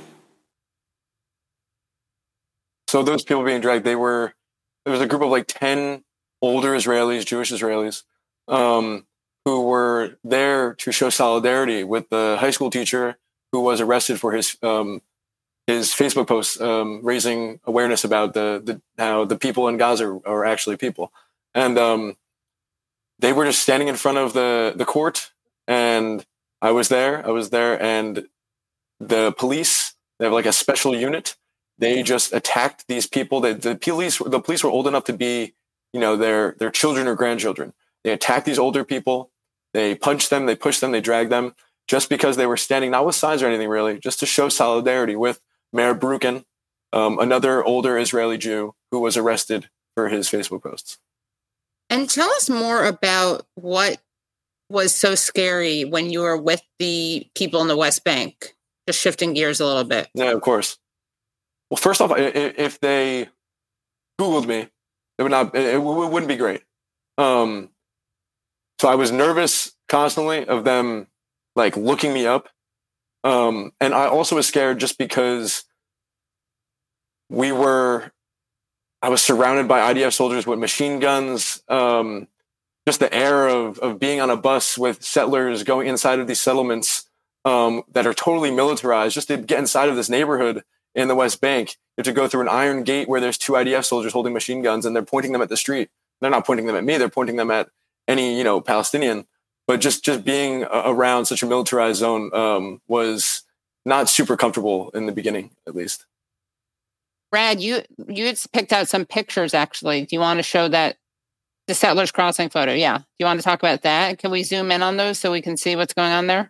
So those people being dragged, they were, there was a group of like ten older Israelis, Jewish Israelis, um, who were there to show solidarity with the high school teacher who was arrested for his um, his Facebook posts um, raising awareness about the, the how the people in Gaza are actually people. And um, they were just standing in front of the, the court, and I was there. I was there, and the police, they have like a special unit. They just attacked these people. They, the police, the police were old enough to be, you know, their their children or grandchildren. They attacked these older people. They punched them. They pushed them. They dragged them just because they were standing, not with signs or anything really, just to show solidarity with Mayor Brukin, um, another older Israeli Jew who was arrested for his Facebook posts. And tell us more about what was so scary when you were with the people in the West Bank. Just shifting gears a little bit. Yeah, of course. Well, first off, if they Googled me, it would not. It wouldn't be great. Um, so I was nervous constantly of them like looking me up, um, and I also was scared just because we were. I was surrounded by I D F soldiers with machine guns. Um, just the air of of being on a bus with settlers going inside of these settlements um, that are totally militarized, just to get inside of this neighborhood in the West Bank. You have to go through an iron gate where there's two I D F soldiers holding machine guns, and they're pointing them at the street. They're not pointing them at me. They're pointing them at any, you know, Palestinian. But just, just being around such a militarized zone um, was not super comfortable in the beginning, at least. Brad, you you had picked out some pictures, actually. Do you want to show that, the Settlers Crossing photo? Yeah. Do you want to talk about that? Can we zoom in on those so we can see what's going on there?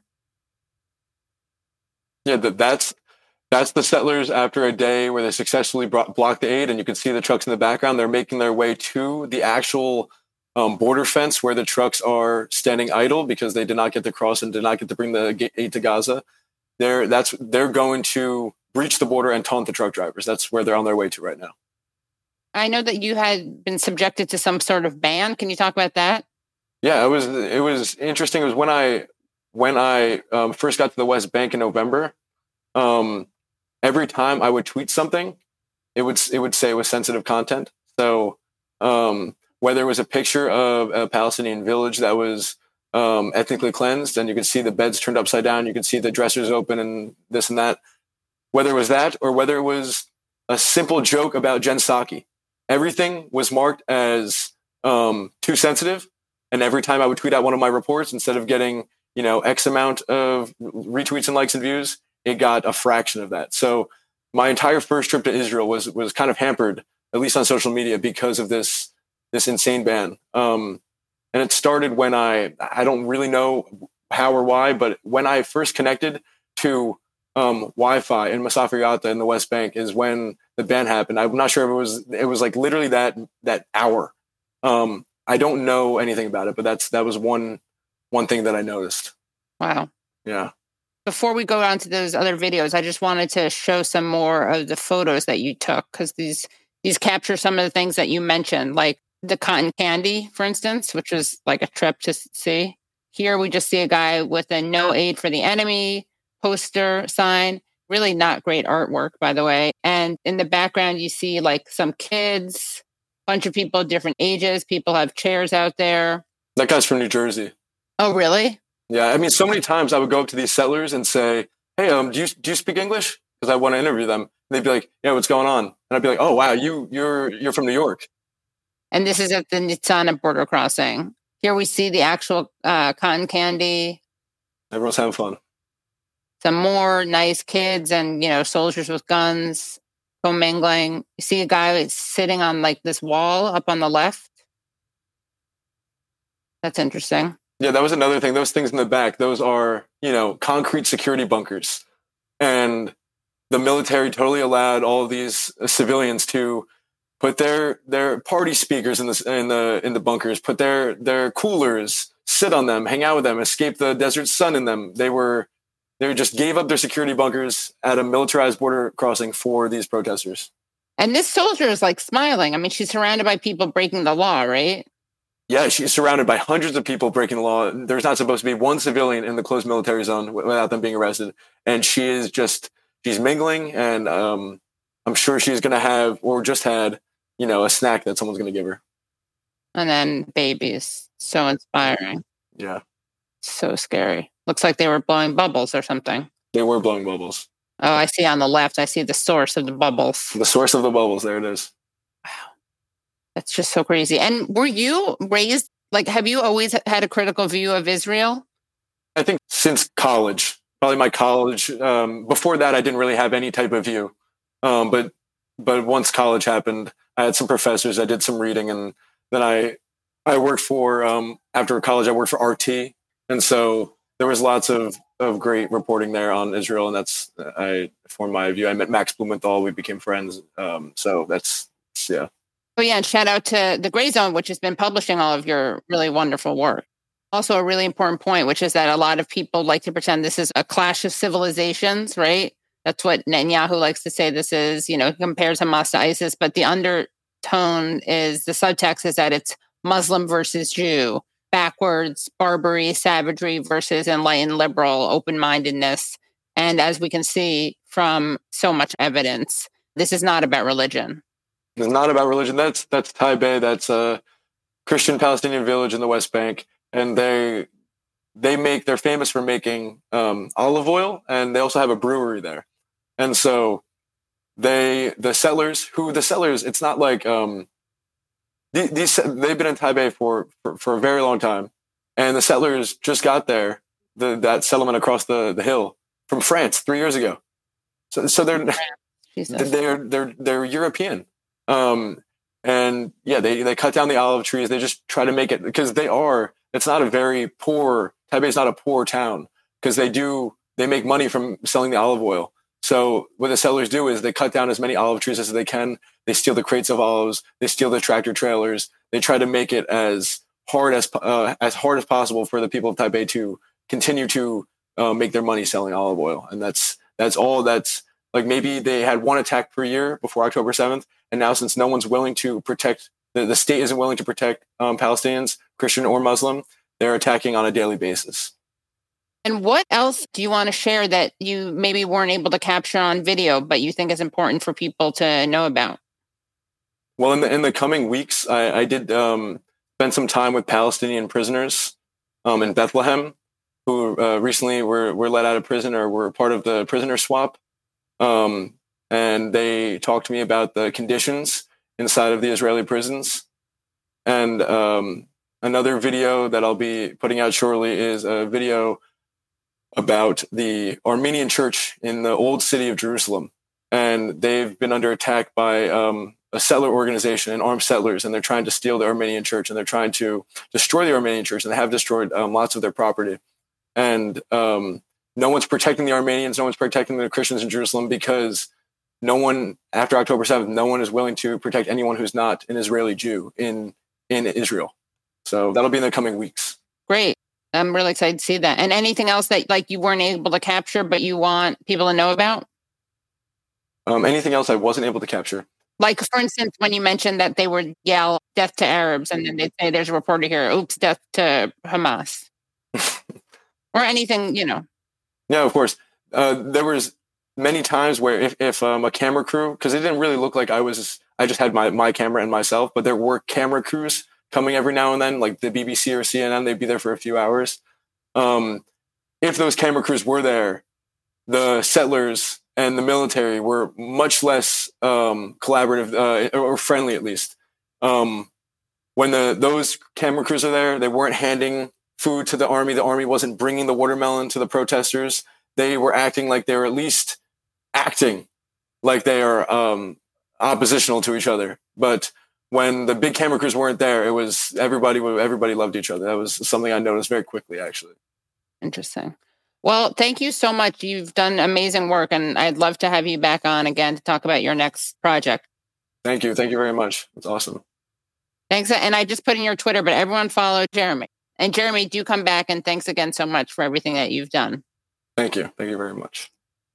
Yeah, that, that's... That's the settlers after a day where they successfully brought, blocked the aid, and you can see the trucks in the background. They're making their way to the actual um, border fence where the trucks are standing idle because they did not get to cross and did not get to bring the aid to Gaza. They're that's they're going to breach the border and taunt the truck drivers. That's where they're on their way to right now. I know that you had been subjected to some sort of ban. Can you talk about that? Yeah, it was it was interesting. It was when I when I um, first got to the West Bank in November. Um, Every time I would tweet something, it would it would say it was sensitive content. So um, whether it was a picture of a Palestinian village that was um, ethnically cleansed, and you could see the beds turned upside down, you could see the dressers open and this and that, whether it was that or whether it was a simple joke about Jen Psaki, everything was marked as um, too sensitive. And every time I would tweet out one of my reports, instead of getting, you know, X amount of retweets and likes and views, it got a fraction of that. So my entire first trip to Israel was was kind of hampered, at least on social media, because of this this insane ban. Um, and it started when I I don't really know how or why, but when I first connected to um, Wi-Fi in Masafer Yatta in the West Bank is when the ban happened. I'm not sure if it was it was like literally that that hour. Um, I don't know anything about it, but that's that was one one thing that I noticed. Wow. Yeah. Before we go on to those other videos, I just wanted to show some more of the photos that you took, because these these capture some of the things that you mentioned, like the cotton candy, for instance, which was like a trip to see. Here we just see a guy with a no aid for the enemy poster sign. Really not great artwork, by the way. And in the background, you see like some kids, a bunch of people, different ages. People have chairs out there. That guy's from New Jersey. Oh, really? Yeah, I mean, so many times I would go up to these settlers and say, "Hey, um, do you do you speak English?" Because I want to interview them. And they'd be like, "Yeah, what's going on?" And I'd be like, "Oh, wow, you you're you're from New York." And this is at the Nitzana border crossing. Here we see the actual uh, cotton candy. Everyone's having fun. Some more nice kids and, you know, soldiers with guns commingling. You see a guy sitting on like this wall up on the left. That's interesting. Yeah, that was another thing. Those things in the back, those are, you know, concrete security bunkers. And the military totally allowed all of these civilians to put their their party speakers in the in the in the bunkers, put their their coolers, sit on them, hang out with them, escape the desert sun in them. They were they just gave up their security bunkers at a militarized border crossing for these protesters. And this soldier is like smiling. I mean, she's surrounded by people breaking the law, right? Yeah, she's surrounded by hundreds of people breaking the law. There's not supposed to be one civilian in the closed military zone without them being arrested. And she is just, she's mingling, and um, I'm sure she's going to have, or just had, you know, a snack that someone's going to give her. And then babies. So inspiring. Yeah. So scary. Looks like they were blowing bubbles or something. They were blowing bubbles. Oh, I see on the left. I see the source of the bubbles. The source of the bubbles. There it is. That's just so crazy. And were you raised, like, have you always had a critical view of Israel? I think since college, probably my college. Um, before that, I didn't really have any type of view. Um, but but once college happened, I had some professors. I did some reading, and then I I worked for um, after college. I worked for R T, and so there was lots of of great reporting there on Israel, and that's I formed my view. I met Max Blumenthal. We became friends. Um, so that's yeah. Oh, yeah. And shout out to the Gray Zone, which has been publishing all of your really wonderful work. Also, a really important point, which is that a lot of people like to pretend this is a clash of civilizations, right? That's what Netanyahu likes to say this is, you know, he compares Hamas to ISIS. But the undertone is, the subtext is that it's Muslim versus Jew, backwards, Barbary, savagery versus enlightened, liberal, open-mindedness. And as we can see from so much evidence, this is not about religion. It's not about religion. That's that's Taibeh. That's a Christian Palestinian village in the West Bank, and they they make they're famous for making um, olive oil, and they also have a brewery there. And so they the settlers who the settlers. It's not like um, these, these they've been in Taibeh for, for for a very long time, and the settlers just got there. The that settlement across the, the hill from France three years ago. So so they're they're they're they're European. Um, and yeah, they, they cut down the olive trees. They just try to make it, because they are, it's not a very poor, Taibeh is not a poor town, because they do, they make money from selling the olive oil. So what the settlers do is they cut down as many olive trees as they can. They steal the crates of olives. They steal the tractor trailers. They try to make it as hard as, uh, as hard as possible for the people of Taibeh to continue to uh, make their money selling olive oil. And that's, that's all that's, like, maybe they had one attack per year before October seventh. And now, since no one's willing to protect, the, the state isn't willing to protect um, Palestinians, Christian or Muslim, they're attacking on a daily basis. And what else do you want to share that you maybe weren't able to capture on video, but you think is important for people to know about? Well, in the in the coming weeks, I, I did um, spend some time with Palestinian prisoners um, in Bethlehem, who uh, recently were, were let out of prison or were part of the prisoner swap. Um, and they talked to me about the conditions inside of the Israeli prisons. And um, another video that I'll be putting out shortly is a video about the Armenian church in the old city of Jerusalem. And they've been under attack by um, a settler organization and armed settlers, and they're trying to steal the Armenian church, and they're trying to destroy the Armenian church, and they have destroyed um, lots of their property. And um, no one's protecting the Armenians, no one's protecting the Christians in Jerusalem, because no one, after October seventh, no one is willing to protect anyone who's not an Israeli Jew in, in Israel. So that'll be in the coming weeks. Great. I'm really excited to see that. And anything else that, like, you weren't able to capture, but you want people to know about? Um, anything else I wasn't able to capture? Like, for instance, when you mentioned that they would yell death to Arabs, and then they'd say, there's a reporter here, oops, death to Hamas. Or anything, you know. Yeah, of course. Uh, there was many times where if, if um, a camera crew, because it didn't really look like I was, I just had my, my camera and myself, but there were camera crews coming every now and then, like the B B C or C N N, they'd be there for a few hours. Um, if those camera crews were there, the settlers and the military were much less um, collaborative uh, or friendly, at least. Um, when the those camera crews are there, they weren't handing food to the army. The army wasn't bringing the watermelon to the protesters. They were acting like they were at least acting like they are um, oppositional to each other. But when the big camera crews weren't there, it was everybody. Everybody loved each other. That was something I noticed very quickly, actually. Interesting. Well, thank you so much. You've done amazing work, and I'd love to have you back on again to talk about your next project. Thank you. Thank you very much. It's awesome. Thanks. And I just put in your Twitter, but everyone follow Jeremy. And Jeremy, do come back, and thanks again so much for everything that you've done. Thank you. Thank you very much.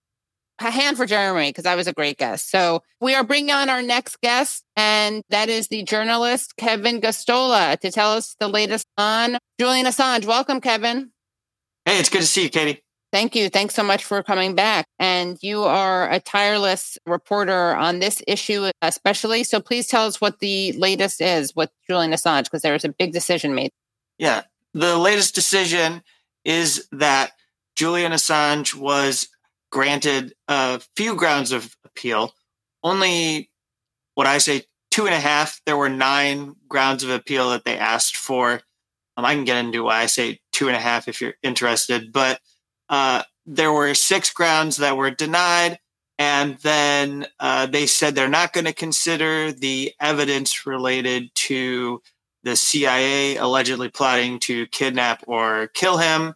A hand for Jeremy, because that was a great guest. So we are bringing on our next guest, and that is the journalist Kevin Gosztola to tell us the latest on Julian Assange. Welcome, Kevin. Hey, it's good to see you, Katie. Thank you. Thanks so much for coming back. And you are a tireless reporter on this issue especially. So please tell us what the latest is with Julian Assange, because there was a big decision made. Yeah. The latest decision is that Julian Assange was granted a few grounds of appeal. Only, what I say, two and a half. There were nine grounds of appeal that they asked for. Um, I can get into why I say two and a half if you're interested. But uh, there were six grounds that were denied. And then uh, they said they're not going to consider the evidence related to the C I A allegedly plotting to kidnap or kill him.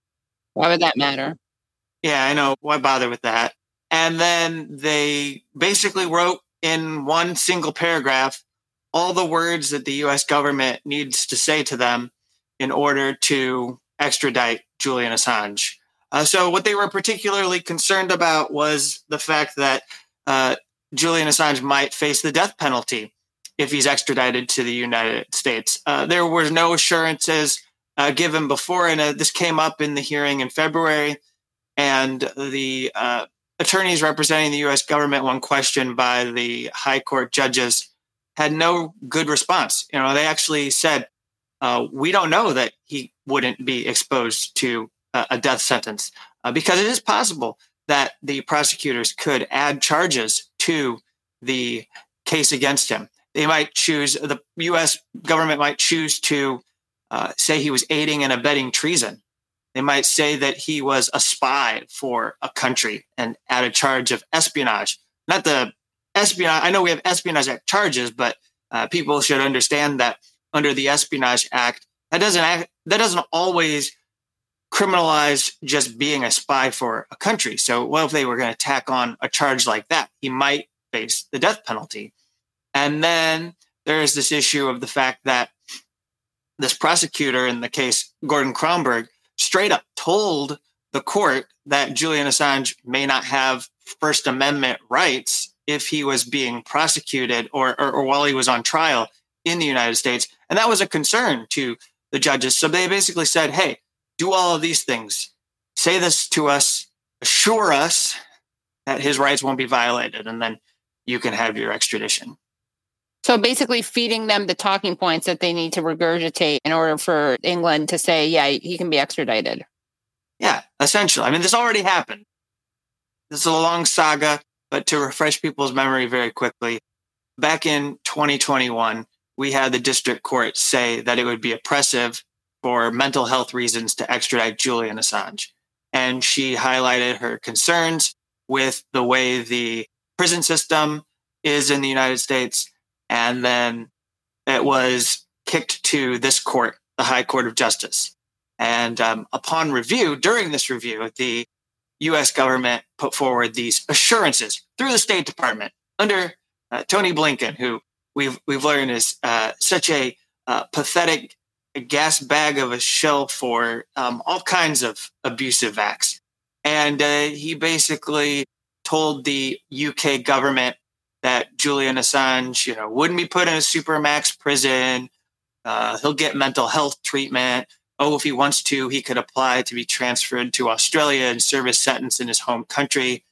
Why would that matter? Yeah, I know. Why bother with that? And then they basically wrote in one single paragraph all the words that the U S government needs to say to them in order to extradite Julian Assange. Uh, so what they were particularly concerned about was the fact that uh, Julian Assange might face the death penalty if he's extradited to the United States. Uh, there were no assurances uh, given before, and uh, this came up in the hearing in February. And the uh, attorneys representing the U S government, when questioned by the high court judges, had no good response. You know, they actually said, uh, we don't know that he wouldn't be exposed to uh, a death sentence uh, because it is possible that the prosecutors could add charges to the case against him. They might choose, the U S government might choose to uh, say he was aiding and abetting treason. They might say that he was a spy for a country and add a charge of espionage. Not the espionage. I know we have Espionage Act charges, but uh, people should understand that under the Espionage Act, that doesn't act, that doesn't always criminalize just being a spy for a country. So what if they were going to tack on a charge like that? He might face the death penalty. And then there is this issue of the fact that this prosecutor in the case, Gordon Kronberg, straight up told the court that Julian Assange may not have First Amendment rights if he was being prosecuted or, or, or while he was on trial in the United States. And that was a concern to the judges. So they basically said, hey, do all of these things. Say this to us, assure us that his rights won't be violated, and then you can have your extradition. So basically feeding them the talking points that they need to regurgitate in order for England to say, yeah, he can be extradited. Yeah, essentially. I mean, this already happened. This is a long saga, but to refresh people's memory very quickly, back in twenty twenty-one, we had the district court say that it would be oppressive for mental health reasons to extradite Julian Assange. And she highlighted her concerns with the way the prison system is in the United States. And then it was kicked to this court, the High Court of Justice. And um, upon review, during this review, the U S government put forward these assurances through the State Department under uh, Tony Blinken, who we've we've learned is uh, such a uh, pathetic gas bag of a shill for um, all kinds of abusive acts. And uh, he basically told the U K government that Julian Assange, you know, wouldn't be put in a supermax prison. Uh, he'll get mental health treatment. Oh, if he wants to, he could apply to be transferred to Australia and serve his sentence in his home country.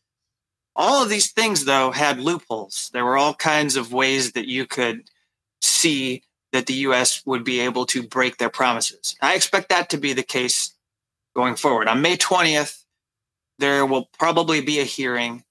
All of these things, though, had loopholes. There were all kinds of ways that you could see that the U S would be able to break their promises. I expect that to be the case going forward. On May twentieth, there will probably be a hearing,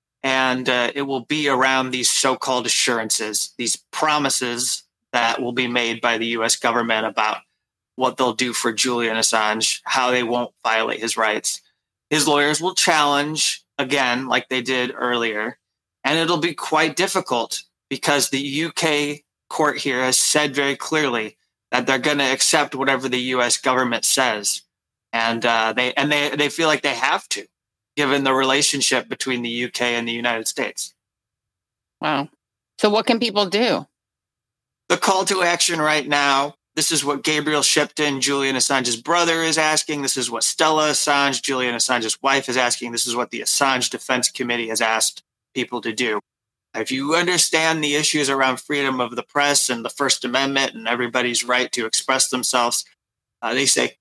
and uh, it will be around these so-called assurances, these promises that will be made by the U S government about what they'll do for Julian Assange, how they won't violate his rights. His lawyers will challenge, again, like they did earlier, and it'll be quite difficult because the U K court here has said very clearly that they're going to accept whatever the U S government says. And uh, they and they, they feel like they have to, given the relationship between the U K and the United States. Wow. So what can people do? The call to action right now, this is what Gabriel Shipton, Julian Assange's brother, is asking. This is what Stella Assange, Julian Assange's wife, is asking. This is what the Assange Defense Committee has asked people to do. If you understand the issues around freedom of the press and the First Amendment and everybody's right to express themselves, uh, they say,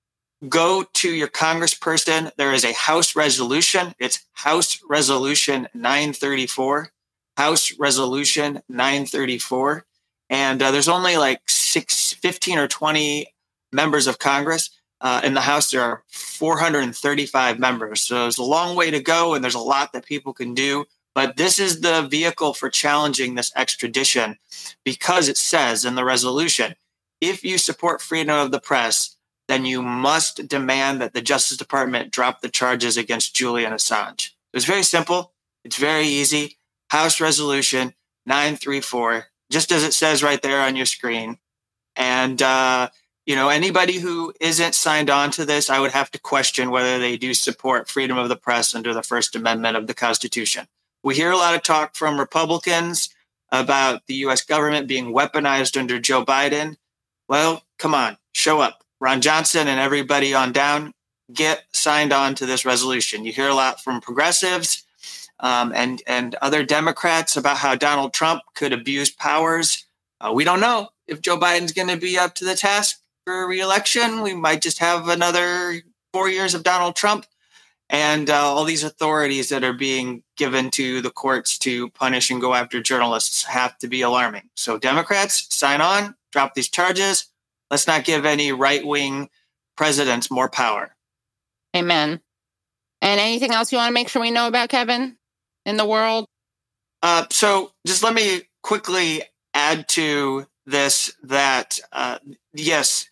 go to your congressperson. There is a House resolution. It's House Resolution nine thirty-four. House Resolution nine thirty-four. And uh, there's only like six, fifteen or twenty members of Congress. Uh, in the House, there are four hundred thirty-five members. So there's a long way to go, and there's a lot that people can do. But this is the vehicle for challenging this extradition, because it says in the resolution, if you support freedom of the press, then you must demand that the Justice Department drop the charges against Julian Assange. It's very simple. It's very easy. House Resolution nine thirty-four, just as it says right there on your screen. And, uh, you know, anybody who isn't signed on to this, I would have to question whether they do support freedom of the press under the First Amendment of the Constitution. We hear a lot of talk from Republicans about the U S government being weaponized under Joe Biden. Well, come on, show up. Ron Johnson and everybody on down, get signed on to this resolution. You hear a lot from progressives um, and, and other Democrats about how Donald Trump could abuse powers. Uh, we don't know if Joe Biden's going to be up to the task for re-election. We might just have another four years of Donald Trump. And uh, all these authorities that are being given to the courts to punish and go after journalists have to be alarming. So Democrats, sign on, drop these charges. Let's not give any right-wing presidents more power. Amen. And anything else you want to make sure we know about, Kevin, in the world? Uh, so just let me quickly add to this that, uh, yes,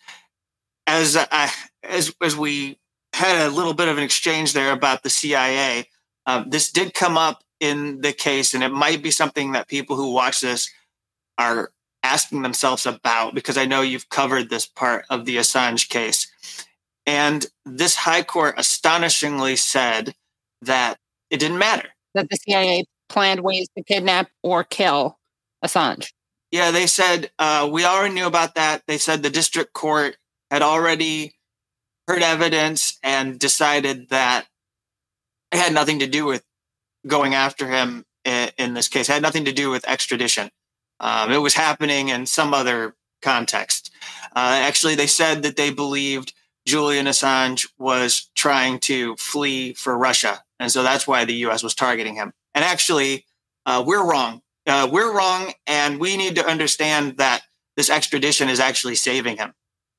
as I, as as we had a little bit of an exchange there about the C I A, uh, this did come up in the case, and it might be something that people who watch this are asking themselves about, because I know you've covered this part of the Assange case. And this high court astonishingly said that it didn't matter. That the C I A planned ways to kidnap or kill Assange. Yeah, they said, uh, we already knew about that. They said the district court had already heard evidence and decided that it had nothing to do with going after him in, in this case. It had nothing to do with extradition. Um, it was happening in some other context. Uh, actually, they said that they believed Julian Assange was trying to flee for Russia. And so that's why the U S was targeting him. And actually, uh, we're wrong. Uh, we're wrong. And we need to understand that this extradition is actually saving him,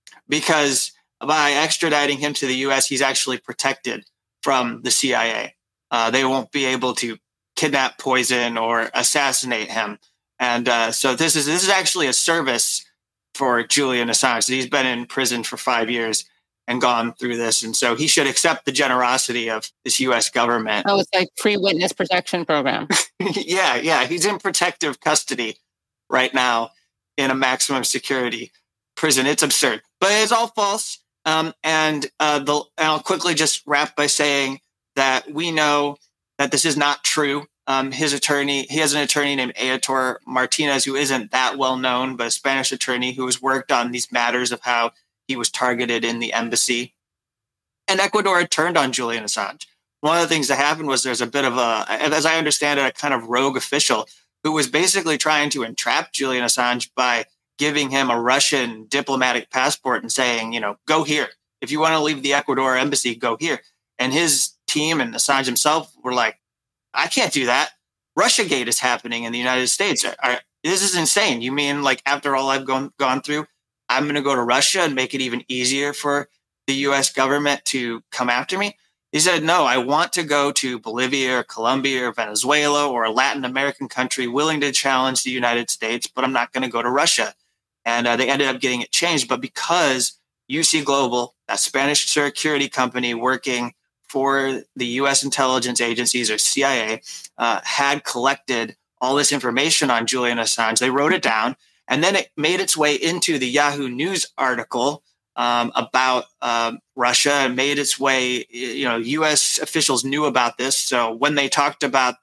because by extraditing him to the U S, he's actually protected from the C I A. Uh, they won't be able to kidnap, poison, or assassinate him. And uh, so this is this is actually a service for Julian Assange. He's been in prison for five years and gone through this. And so he should accept the generosity of this U S government. Oh, it's like free witness protection program. yeah, yeah. He's in protective custody right now in a maximum security prison. It's absurd, but it's all false. Um, and, uh, the, and I'll quickly just wrap by saying that we know that this is not true. Um, his attorney, he has an attorney named Aitor Martinez, who isn't that well known, but a Spanish attorney who has worked on these matters of how he was targeted in the embassy. And Ecuador had turned on Julian Assange. One of the things that happened was there's a bit of a, as I understand it, a kind of rogue official who was basically trying to entrap Julian Assange by giving him a Russian diplomatic passport and saying, you know, go here. If you want to leave the Ecuador embassy, go here. And his team and Assange himself were like, I can't do that. Russiagate is happening in the United States. I, I, this is insane. You mean like after all I've gone gone through, I'm going to go to Russia and make it even easier for the U S government to come after me? He said, no, I want to go to Bolivia or Colombia or Venezuela or a Latin American country willing to challenge the United States, but I'm not going to go to Russia. And uh, they ended up getting it changed. But because U C Global, that Spanish security company working for the U S intelligence agencies or C I A, uh, had collected all this information on Julian Assange, they wrote it down, and then it made its way into the Yahoo News article um, about um, Russia, and made its way, you know, U S officials knew about this. So when they talked about the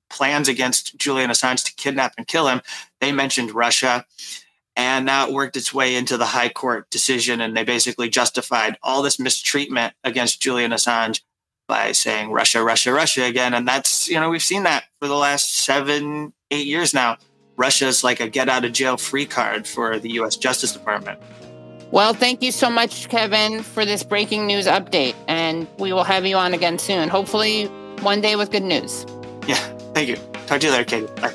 plans against Julian Assange to kidnap and kill him, they mentioned Russia. And now it worked its way into the high court decision, and they basically justified all this mistreatment against Julian Assange by saying Russia, Russia, Russia again. And that's, you know, we've seen that for the last seven, eight years now. Russia is like a get out of jail free card for the U S Justice Department. Well, thank you so much, Kevin, for this breaking news update. And we will have you on again soon. Hopefully one day with good news. Yeah, thank you. Talk to you later, Katie. Bye.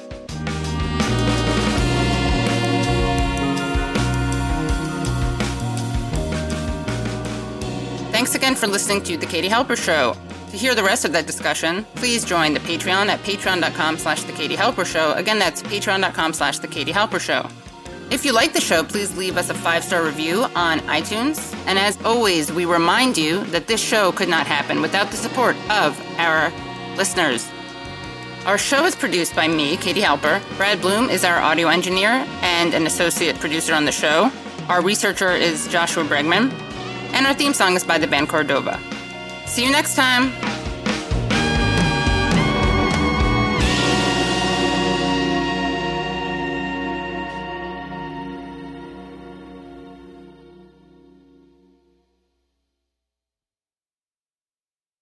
Thanks again for listening to The Katie Halper Show. To hear the rest of that discussion, please join the Patreon at patreon.com slash The Katie Halper Show. Again, that's patreon.com slash The Katie Halper Show. If you like the show, please leave us a five-star review on iTunes. And as always, we remind you that this show could not happen without the support of our listeners. Our show is produced by me, Katie Halper. Brad Bloom is our audio engineer and an associate producer on the show. Our researcher is Joshua Bregman. And our theme song is by the band Cordova. See you next time.